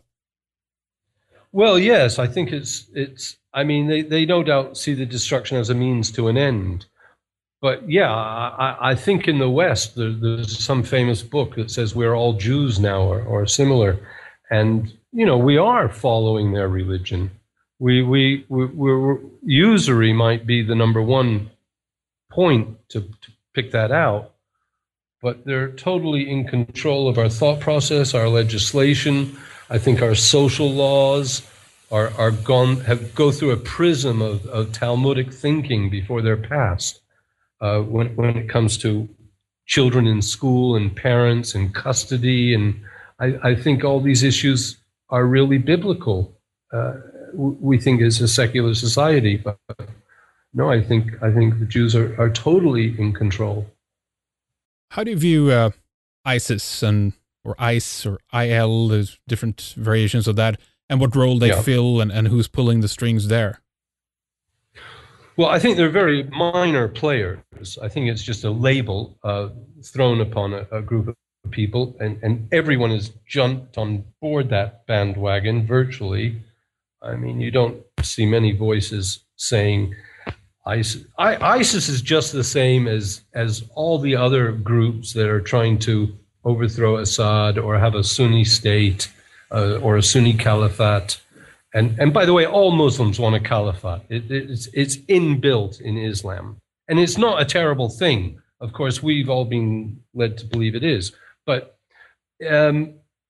Well, yes, I think it's, it's. I mean, they, they no doubt see the destruction as a means to an end. But yeah, I, I think in the West, there, there's some famous book that says we're all Jews now, or, or similar. And, you know, we are following their religion. We, we, we, we're, usury might be the number one point to, to pick that out. But they're totally in control of our thought process, our legislation. I think our social laws are, are gone, have go through a prism of, of Talmudic thinking before they're passed. Uh, when, when it comes to children in school and parents and custody, and I, I think all these issues are really biblical. Uh, we think it's a secular society, but no, I think I think the Jews are, are totally in control. How do you view uh, ISIS and or ICE or I L? There's different variations of that, and what role they yeah. fill, and, and who's pulling the strings there? Well, I think they're very minor players. I think it's just a label uh, thrown upon a, a group of people, and, and everyone has jumped on board that bandwagon virtually. I mean, you don't see many voices saying ISIS. I, ISIS is just the same as, as all the other groups that are trying to overthrow Assad or have a Sunni state uh, or a Sunni caliphate. And, and by the way, all Muslims want a caliphate. It, it's, it's inbuilt in Islam. And it's not a terrible thing. Of course, we've all been led to believe it is. But um,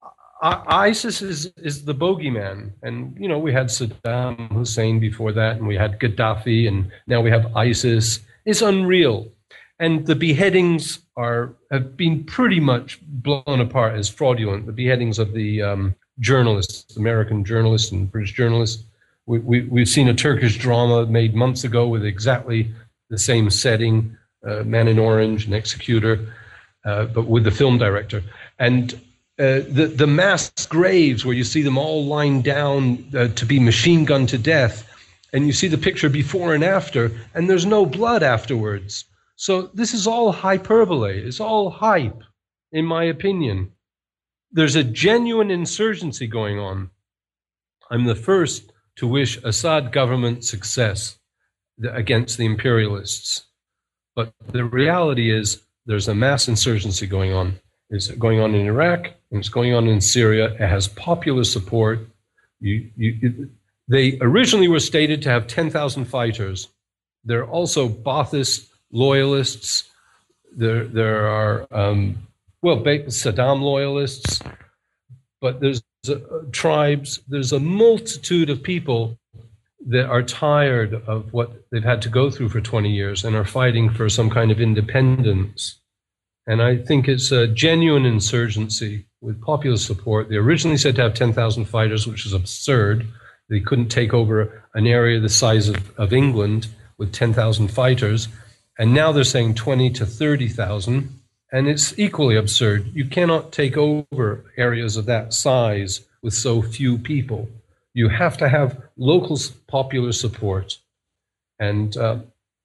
ISIS is, is the bogeyman. And, you know, we had Saddam Hussein before that, and we had Gaddafi, and now we have ISIS. It's unreal. And the beheadings are have been pretty much blown apart as fraudulent. The beheadings of the um, journalists, American journalists and British journalists. We, we, we've seen a Turkish drama made months ago with exactly the same setting, uh, Man in Orange, an executor, uh, but with the film director. And uh, the, the mass graves where you see them all lined down uh, to be machine gunned to death, and you see the picture before and after, and there's no blood afterwards. So this is all hyperbole. It's all hype, in my opinion. There's a genuine insurgency going on. I'm the first to wish Assad government success against the imperialists. But the reality is there's a mass insurgency going on. It's going on in Iraq, and it's going on in Syria. It has popular support. You, you, they originally were stated to have ten thousand fighters. There are also Ba'athist loyalists. There, there are... Um, Well, Saddam loyalists, but there's uh, tribes, there's a multitude of people that are tired of what they've had to go through for twenty years and are fighting for some kind of independence. And I think it's a genuine insurgency with popular support. They originally said to have ten thousand fighters, which is absurd. They couldn't take over an area the size of, of England with ten thousand fighters. And now they're saying twenty to thirty thousand. And it's equally absurd. You cannot take over areas of that size with so few people. You have to have local popular support. And uh,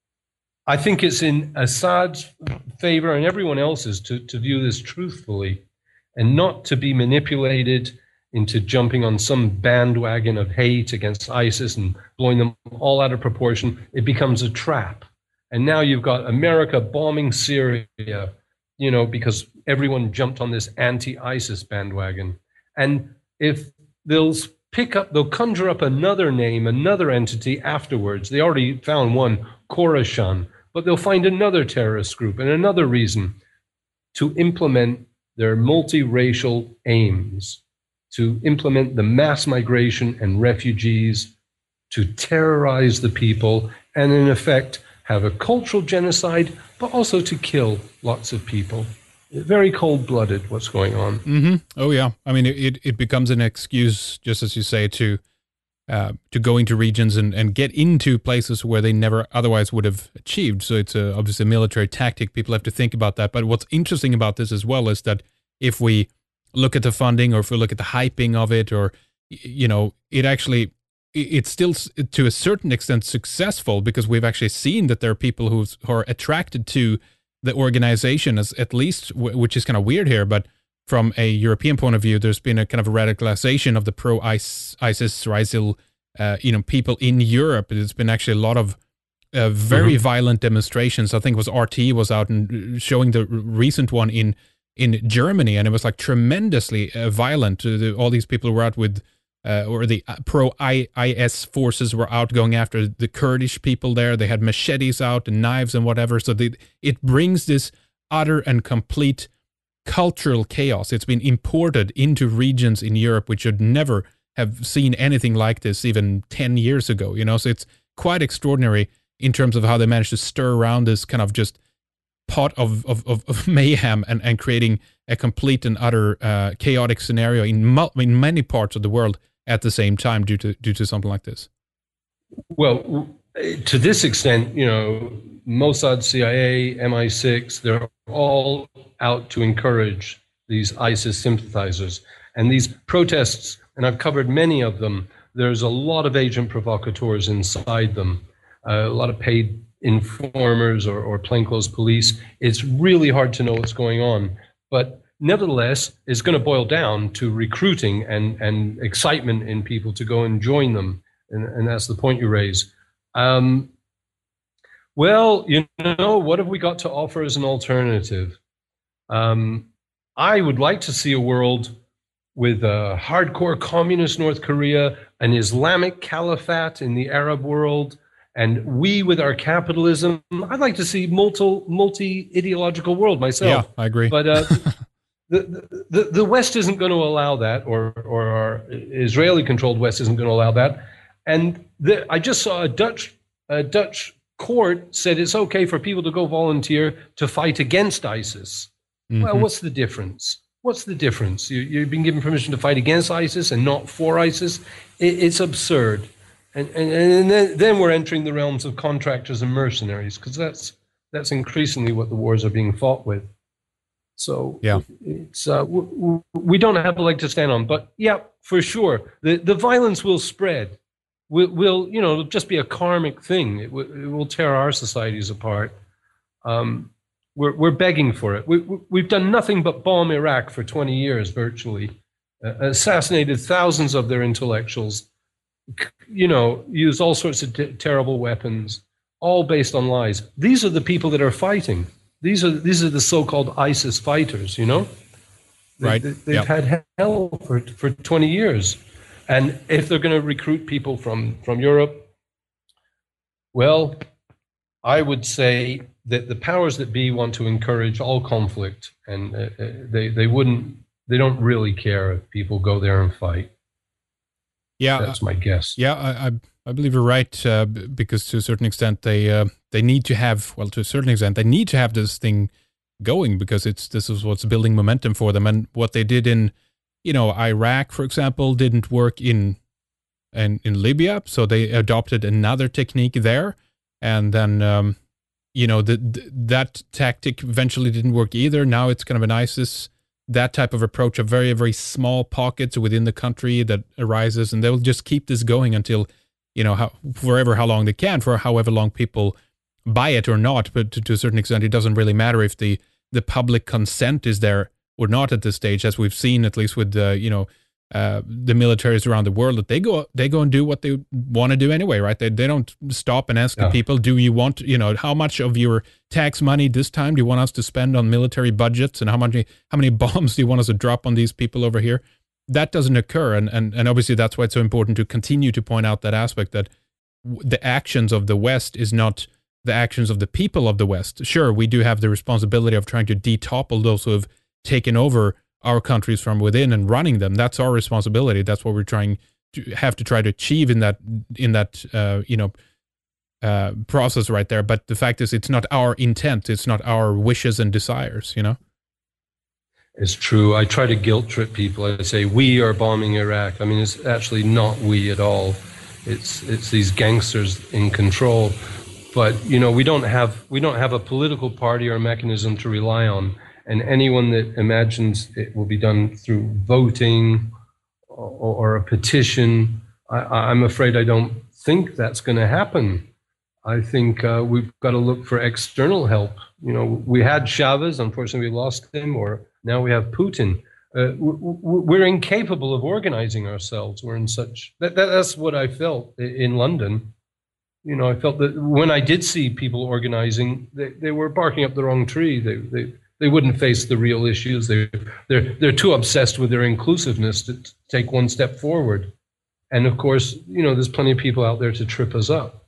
I think it's in Assad's favor and everyone else's to, to view this truthfully and not to be manipulated into jumping on some bandwagon of hate against ISIS and blowing them all out of proportion. It becomes a trap. And now you've got America bombing Syria, you know, because everyone jumped on this anti-ISIS bandwagon. And if they'll pick up, they'll conjure up another name, another entity afterwards. They already found one, Khorasan, but they'll find another terrorist group and another reason to implement their multiracial aims, to implement the mass migration and refugees, to terrorize the people, and in effect, have a cultural genocide, but also to kill lots of people. Very cold-blooded, what's going on. Mm-hmm. Oh, yeah. I mean, it, it becomes an excuse, just as you say, to uh, to go into regions and, and get into places where they never otherwise would have achieved. So it's a, obviously a military tactic. People have to think about that. But what's interesting about this as well is that if we look at the funding or if we look at the hyping of it, or, you know, it actually... it's still to a certain extent successful because we've actually seen that there are people who's, who are attracted to the organization, as at least, which is kind of weird here, but from a European point of view, there's been a kind of a radicalization of the pro-ISIS, ISIL, uh, you know, people in Europe. There's been actually a lot of uh, very mm-hmm. violent demonstrations. I think it was R T was out and showing the recent one in in Germany, and it was like tremendously uh, violent. Uh, all these people were out with Uh, or the pro-I S forces were out going after the Kurdish people there. They had machetes out and knives and whatever. So they, it brings this utter and complete cultural chaos. It's been imported into regions in Europe which should never have seen anything like this even ten years ago. You know, so it's quite extraordinary in terms of how they managed to stir around this kind of just pot of of, of, of mayhem and, and creating a complete and utter uh, chaotic scenario in, mu- in many parts of the world at the same time due to due to something like this. Well, to this extent, you know, Mossad, C I A, M I six, they're all out to encourage these ISIS sympathizers. And these protests, and I've covered many of them, there's a lot of agent provocateurs inside them, uh, a lot of paid informers or, or plainclothes police. It's really hard to know what's going on. But nevertheless, it's going to boil down to recruiting and, and excitement in people to go and join them. And, and that's the point you raise. Um, well, you know, what have we got to offer as an alternative? Um, I would like to see a world with a hardcore communist North Korea, an Islamic caliphate in the Arab world, and we with our capitalism. I'd like to see multi, multi-ideological world myself. Yeah, I agree. But uh, The, the the West isn't going to allow that, or or our Israeli-controlled West isn't going to allow that. And the, I just saw a Dutch a Dutch court said it's okay for people to go volunteer to fight against ISIS. Mm-hmm. Well, what's the difference? What's the difference? You, you've been given permission to fight against ISIS and not for ISIS. It, it's absurd. And and, and then, then we're entering the realms of contractors and mercenaries, because that's that's increasingly what the wars are being fought with. So yeah, it's uh, w- we don't have a leg to stand on, but yeah, for sure, the the violence will spread. Will will you know? It'll just be a karmic thing. It, w- it will tear our societies apart. Um, we're we're begging for it. We, we we've done nothing but bomb Iraq for twenty years, virtually, uh, assassinated thousands of their intellectuals. You know, use all sorts of t- terrible weapons, all based on lies. These are the people that are fighting. These are these are the so-called ISIS fighters, you know? They, right. They, they've yep. had hell for for twenty years. And if they're going to recruit people from, from Europe, well, I would say that the powers that be want to encourage all conflict, and uh, they, they wouldn't, they don't really care if people go there and fight. Yeah. That's my guess. Yeah, I, I I believe you're right, uh, because to a certain extent they uh, they need to have, well, to a certain extent they need to have this thing going, because it's this is what's building momentum for them. And what they did in, you know, Iraq, for example, didn't work in in, in Libya, so they adopted another technique there, and then um, you know, the, the, that tactic eventually didn't work either. Now it's kind of an ISIS, that type of approach of very, very small pockets within the country that arises, and they'll just keep this going until, you know, how, forever, how long they can, for however long people buy it or not. But to, to a certain extent, it doesn't really matter if the, the public consent is there or not at this stage, as we've seen, at least with, uh, you know, uh, the militaries around the world, that they go they go and do what they want to do anyway, right? They they don't stop and ask yeah. the people, do you want, you know, how much of your tax money this time do you want us to spend on military budgets, and how many how many bombs do you want us to drop on these people over here? That doesn't occur, and and and obviously that's why it's so important to continue to point out that aspect, that w- the actions of the West is not the actions of the people of the West. Sure, we do have the responsibility of trying to detopple those who have taken over our countries from within and running them. That's our responsibility. That's what we're trying to have to try to achieve in that in that uh, you know uh, process right there. But the fact is, it's not our intent. It's not our wishes and desires. You know, it's true. I try to guilt trip people. I say we are bombing Iraq. I mean, it's actually not we at all. It's it's these gangsters in control. But you know, we don't have we don't have a political party or mechanism to rely on. And anyone that imagines it will be done through voting or, or a petition, I, I'm afraid I don't think that's going to happen. I think uh, we've got to look for external help. You know, we had Chavez, unfortunately we lost him, or now we have Putin. Uh, we're incapable of organizing ourselves. We're in such, that, that's what I felt in London. You know, I felt that when I did see people organizing, they, they were barking up the wrong tree. They, they, They wouldn't face the real issues. They, they're, they're too obsessed with their inclusiveness to take one step forward. And of course, you know, there's plenty of people out there to trip us up.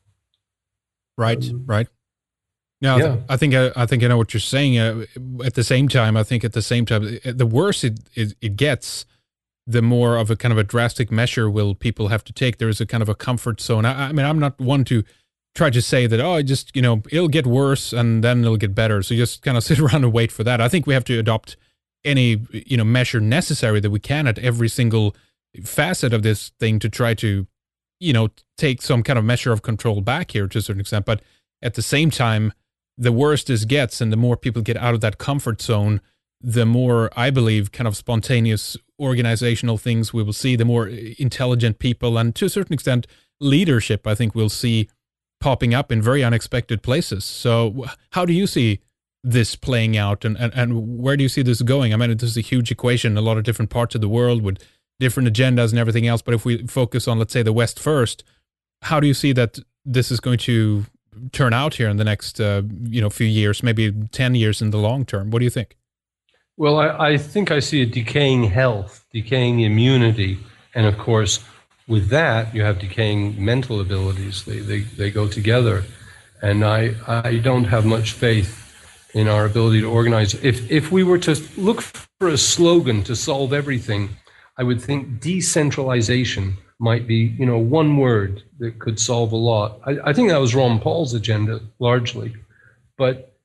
Right, um, right. Now, yeah. I think I, I think I know what you're saying. Uh, at the same time, I think at the same time, the worse it, it it gets, the more of a kind of a drastic measure will people have to take. There is a kind of a comfort zone. I, I mean, I'm not one to try to say that, oh, just, you know, it'll get worse and then it'll get better. So just kind of sit around and wait for that. I think we have to adopt any, you know, measure necessary that we can at every single facet of this thing to try to, you know, take some kind of measure of control back here to a certain extent. But at the same time, the worse this gets and the more people get out of that comfort zone, the more, I believe, kind of spontaneous organizational things we will see, the more intelligent people and to a certain extent leadership, I think we'll see popping up in very unexpected places. So how do you see this playing out, and, and, and where do you see this going? I mean, this is a huge equation, a lot of different parts of the world with different agendas and everything else. But if we focus on, let's say, the West first, how do you see that this is going to turn out here in the next, uh, you know, few years, maybe ten years in the long term? What do you think? Well, I, I think I see a decaying health, decaying immunity, and of course, with that, you have decaying mental abilities. They, they they go together. And I, I don't have much faith in our ability to organize. If if we were to look for a slogan to solve everything, I would think decentralization might be, you know, one word that could solve a lot. I, I think that was Ron Paul's agenda, largely. But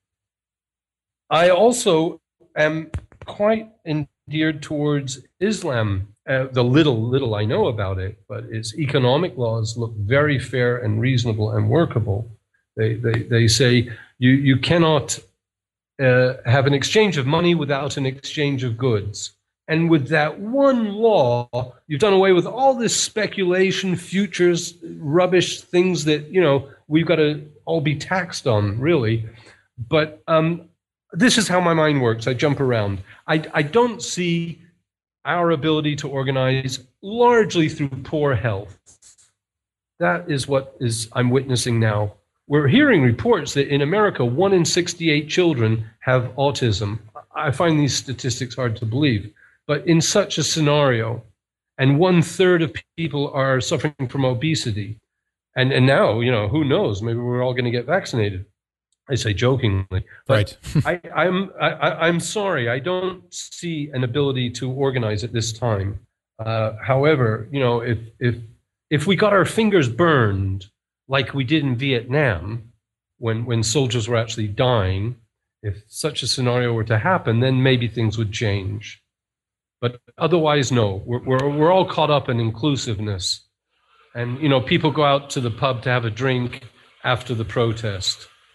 I also am quite endeared towards Islam. Uh, the little, little I know about it, but its economic laws look very fair and reasonable and workable. They they, they say you, you cannot uh, have an exchange of money without an exchange of goods. And with that one law, you've done away with all this speculation, futures, rubbish, things that, you know, we've got to all be taxed on, really. But um, this is how my mind works. I jump around. I, I don't see our ability to organize largely through poor health. That is what is I'm witnessing now. We're hearing reports that in America, one in sixty-eight children have autism. I find these statistics hard to believe. But in such a scenario, and one third of people are suffering from obesity, and, and now, you know, who knows, maybe we're all going to get vaccinated. I say jokingly, but right. I, I'm I, I'm sorry, I don't see an ability to organize at this time. Uh, however, you know, if if if we got our fingers burned like we did in Vietnam, when when soldiers were actually dying, if such a scenario were to happen, then maybe things would change. But otherwise, no. We're we're we're all caught up in inclusiveness, and you know, people go out to the pub to have a drink after the protest.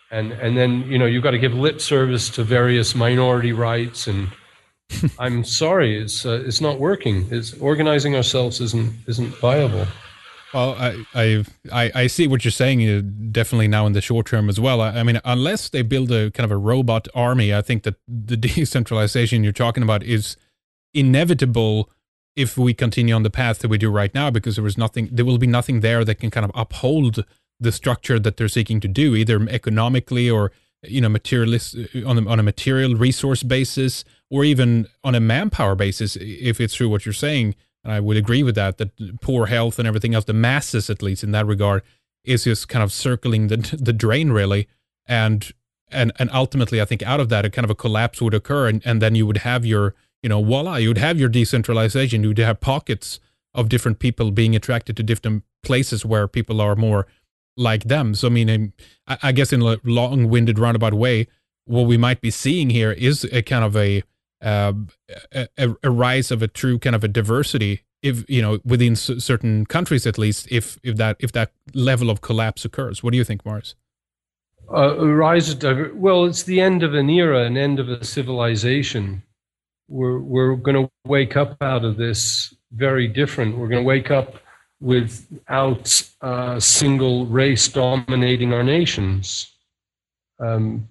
and and then you know you've got to give lip service to various minority rights, and I'm sorry, it's uh, it's not working. It's organizing ourselves isn't isn't viable. Well, I, I I I see what you're saying. Uh, definitely now in the short term as well. I, I mean, unless they build a kind of a robot army, I think that the decentralization you're talking about is inevitable if we continue on the path that we do right now, because there was nothing, there will be nothing there that can kind of uphold the structure that they're seeking to do, either economically or, you know, materialist on a, on a material resource basis, or even on a manpower basis, if it's true what you're saying. And I would agree with that, that poor health and everything else, the masses, at least in that regard, is just kind of circling the the drain, really. And and and ultimately, I think out of that, a kind of a collapse would occur. And, and then you would have your, you know, voila, you would have your decentralization. You would have pockets of different people being attracted to different places where people are more like them. So, I mean, I, I guess in a long-winded, roundabout way, what we might be seeing here is a kind of a Uh, a, a rise of a true kind of a diversity, if you know, within c- certain countries at least, if if that if that level of collapse occurs. What do you think, Morris? Uh, a rise of diver- well, it's the end of an era, an end of a civilization. We're we're going to wake up out of this very different. We're going to wake up without a single race dominating our nations. Um,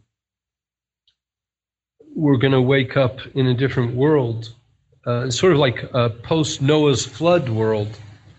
we're going to wake up in a different world. Uh, it's sort of like a post-Noah's flood world.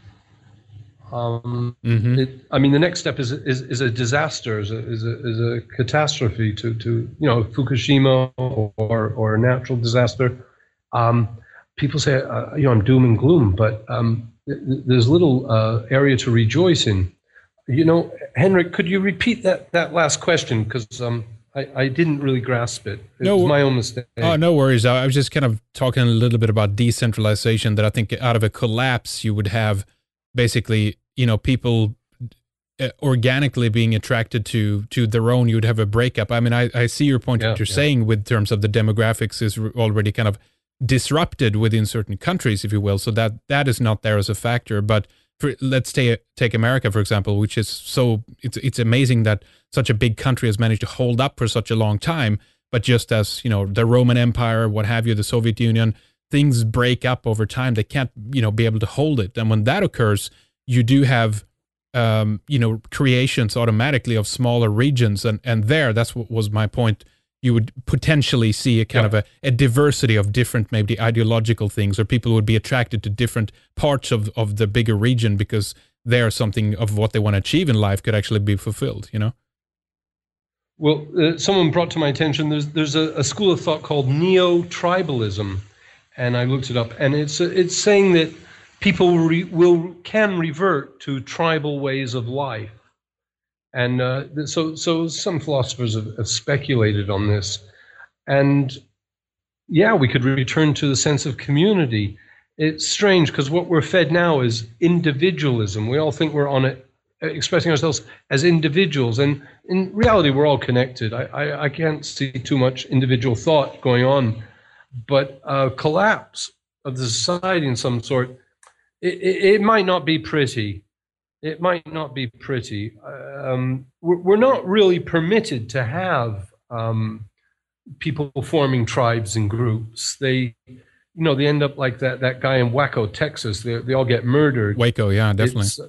Um, mm-hmm. it, I mean, the next step is is, is a disaster, is a, is a is a catastrophe to to you know Fukushima or or a natural disaster. Um, people say uh, you know I'm doom and gloom, but um, th- there's little uh, area to rejoice in. You know, Henrik, could you repeat that that last question, because um, I, I didn't really grasp it. It no, was my own mistake. Oh, no worries. I was just kind of talking a little bit about decentralization, that I think out of a collapse, you would have basically, you know, people organically being attracted to to their own. You'd have a breakup. I mean, I, I see your point, yeah, what you're yeah. saying with terms of the demographics is already kind of disrupted within certain countries, if you will. So that that is not there as a factor. But for, let's take take America, for example, which is so, it's it's amazing that such a big country has managed to hold up for such a long time. But just as, you know, the Roman Empire, what have you, the Soviet Union, things break up over time. They can't, you know, be able to hold it. And when that occurs, you do have, um, you know, creations automatically of smaller regions. And, and there, that's what was my point. You would potentially see a kind yeah. of a, a diversity of different, maybe ideological things, or people would be attracted to different parts of, of the bigger region because there something of what they want to achieve in life could actually be fulfilled, you know? Well, uh, someone brought to my attention, there's there's a, a school of thought called neo-tribalism, and I looked it up, and it's it's saying that people re, will can revert to tribal ways of life, and uh, so so some philosophers have, have speculated on this, and yeah, we could return to the sense of community. It's strange because what we're fed now is individualism. We all think we're on it, expressing ourselves as individuals, and in reality we're all connected. I, I, I can't see too much individual thought going on, but a collapse of the society in some sort, it, it, it might not be pretty. It might not be pretty. Um, we're, we're not really permitted to have um, people forming tribes and groups. They, you know, they end up like that that guy in Waco, Texas. They they all get murdered. Waco, yeah, definitely. It's,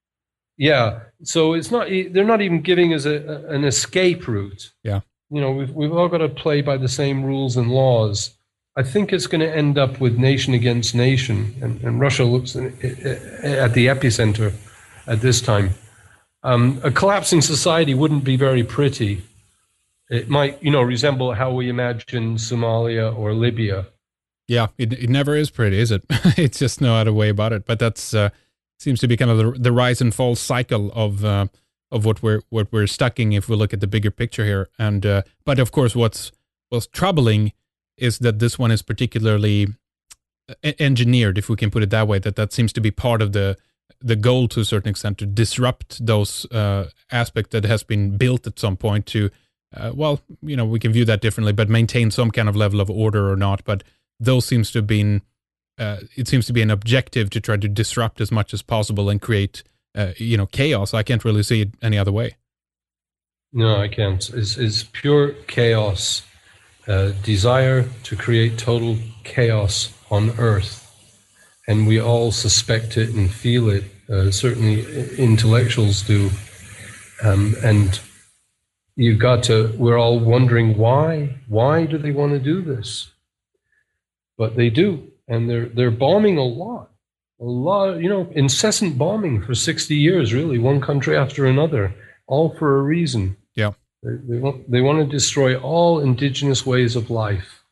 Yeah, so it's not. They're not even giving us a, a, an escape route. Yeah, you know, we've we've all got to play by the same rules and laws. I think it's going to end up with nation against nation, and, and Russia looks in, at the epicenter at this time. Um, a collapsing society wouldn't be very pretty. It might, you know, resemble how we imagine Somalia or Libya. Yeah, it it never is pretty, is it? It's just no other way about it. But that's. Uh, Seems to be kind of the, the rise and fall cycle of uh, of what we're what we're stuck in if we look at the bigger picture here. And uh, but of course, what's what's troubling is that this one is particularly engineered, if we can put it that way. That that seems to be part of the the goal to a certain extent, to disrupt those uh, aspects that has been built at some point to, uh, well, you know, we can view that differently, but maintain some kind of level of order or not. But those seems to have been. Uh, it seems to be an objective to try to disrupt as much as possible and create, uh, you know, chaos. I can't really see it any other way. No, I can't. It's, it's pure chaos. Uh, desire to create total chaos on Earth. And we all suspect it and feel it. Uh, certainly intellectuals do. Um, and you've got to, we're all wondering why. Why do they want to do this? But they do. And they're, they're bombing a lot. A lot, you know, incessant bombing for sixty years, really, one country after another, all for a reason. Yeah. They, they, want, they want to destroy all indigenous ways of life.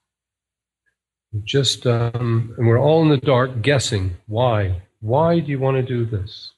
Just, um, and we're all in the dark guessing why. Why do you want to do this?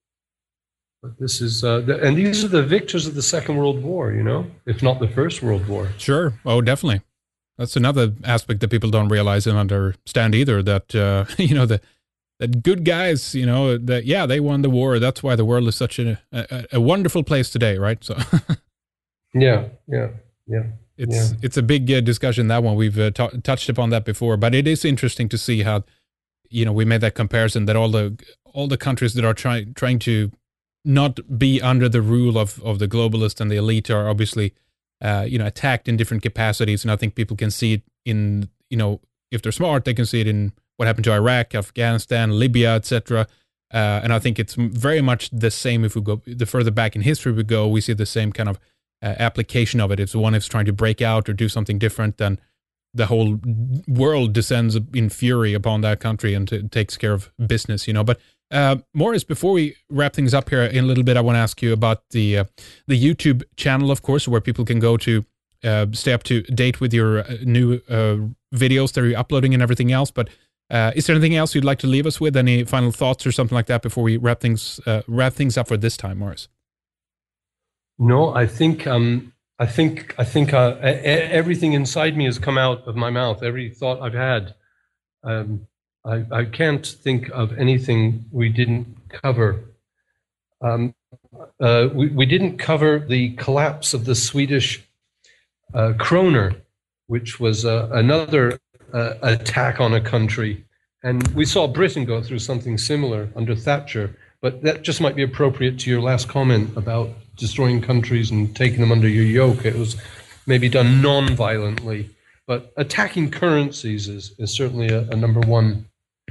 But this is, uh, the, and these are the victors of the Second World War, you know, if not the First World War. Sure. Oh, definitely. That's another aspect that people don't realize and understand either, that, uh, you know, the, that good guys, you know, that, yeah, they won the war. That's why the world is such a, a, a wonderful place today, right? So, yeah, yeah, yeah. It's yeah. it's a big uh, discussion, that one. We've uh, t- touched upon that before, but it is interesting to see how, you know, we made that comparison that all the all the countries that are trying trying to not be under the rule of, of the globalists and the elite are obviously, uh, you know, attacked in different capacities. And I think people can see it in, you know, if they're smart, they can see it in what happened to Iraq, Afghanistan, Libya, et cetera. Uh, and I think it's very much the same if we go, the further back in history we go, we see the same kind of uh, application of it. If one is trying to break out or do something different, then the whole world descends in fury upon that country and t- takes care of business, you know. But uh, Morris, before we wrap things up here in a little bit, I want to ask you about the uh, the YouTube channel, of course, where people can go to uh, stay up to date with your uh, new uh, videos that you're uploading and everything else. But uh, is there anything else you'd like to leave us with? Any final thoughts or something like that before we wrap things uh, wrap things up for this time, Morris? No, I think um, I think I think uh, everything inside me has come out of my mouth. Every thought I've had. Um, I, I can't think of anything we didn't cover. Um, uh, we, we didn't cover the collapse of the Swedish uh, kroner, which was uh, another uh, attack on a country. And we saw Britain go through something similar under Thatcher. But that just might be appropriate to your last comment about destroying countries and taking them under your yoke. It was maybe done non-violently. But attacking currencies is, is certainly a, a number one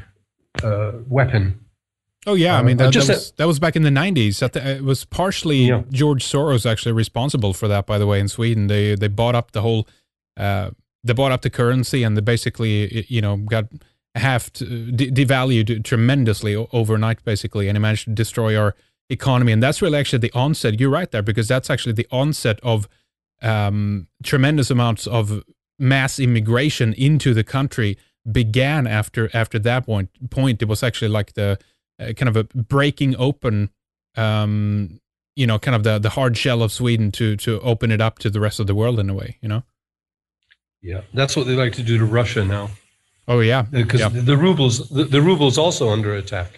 uh, weapon. Oh, yeah. I mean, Uh, that, just that, was, that was back in the nineties. That, it was partially Yeah. George Soros actually responsible for that, by the way, in Sweden. They they bought up the whole, uh, they bought up the currency and they basically, you know, got half to, de- devalued tremendously o- overnight, basically, and it managed to destroy our economy. And that's really actually the onset. You're right there, because that's actually the onset of um, tremendous amounts of mass immigration into the country began after after that point. Point it was actually like the uh, kind of a breaking open, um, you know, kind of the the hard shell of Sweden to to open it up to the rest of the world in a way, you know. Yeah, that's what they like to do to Russia now. Oh yeah, Because yeah. the, the rubles, the, the ruble's also under attack.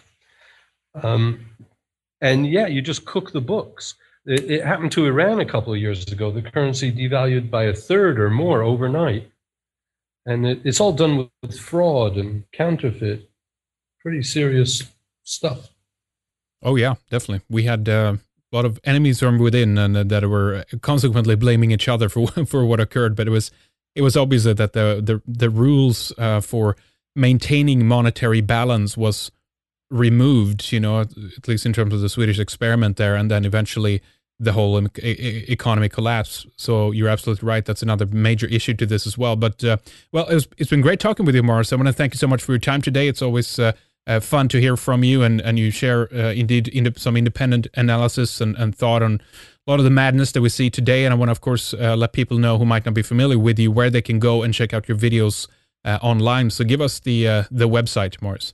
Um, and yeah, you just cook the books. It, it happened to Iran a couple of years ago. The currency devalued by a third or more overnight. And it, it's all done with, with fraud and counterfeit. Pretty serious stuff. Oh yeah, definitely. We had uh, a lot of enemies from within, and uh, that were consequently blaming each other for for what occurred. But it was it was obvious that the the the rules uh, for maintaining monetary balance was removed. You know, at least in terms of the Swedish experiment there, and then eventually the whole e- e- economy collapsed. So you're absolutely right. That's another major issue to this as well. But uh, well, it was, it's been great talking with you, Morris. I want to thank you so much for your time today. It's always uh, uh, fun to hear from you, and, and you share uh, indeed ind- some independent analysis and, and thought on a lot of the madness that we see today. And I want to, of course, uh, let people know who might not be familiar with you where they can go and check out your videos uh, online. So give us the uh, the website, Morris.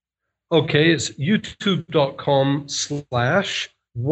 Okay, it's youtube.com slash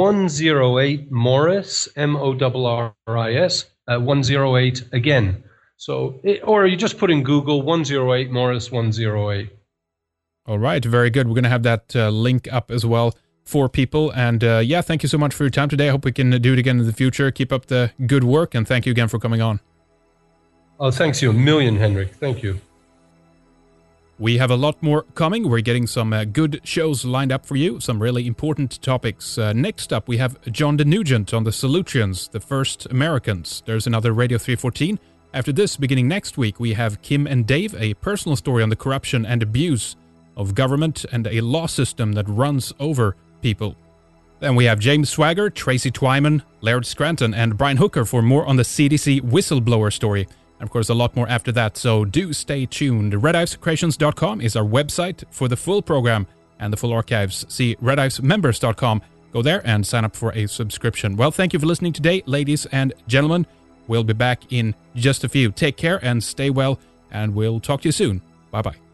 108 Morris, M O R R I S, uh, one oh eight again. So, it, or you just put in Google one oh eight Morris one oh eight. All right, very good. We're going to have that uh, link up as well for people. And uh, yeah, thank you so much for your time today. I hope we can do it again in the future. Keep up the good work, and thank you again for coming on. Oh, thanks you a million, Henrik. Thank you. We have a lot more coming. We're getting some uh, good shows lined up for you, some really important topics. Uh, next up, we have John D. Nugent on the Solutians, the first Americans. There's another Radio three fourteen. After this, beginning next week, we have Kim and Dave, a personal story on the corruption and abuse of government and a law system that runs over people. Then we have James Swagger, Tracy Twyman, Laird Scranton, and Brian Hooker for more on the C D C whistleblower story. And of course, a lot more after that, so do stay tuned. red ives creations dot com is our website for the full program and the full archives. See red ives members dot com. Go there and sign up for a subscription. Well, thank you for listening today, ladies and gentlemen. We'll be back in just a few. Take care and stay well, and we'll talk to you soon. Bye-bye.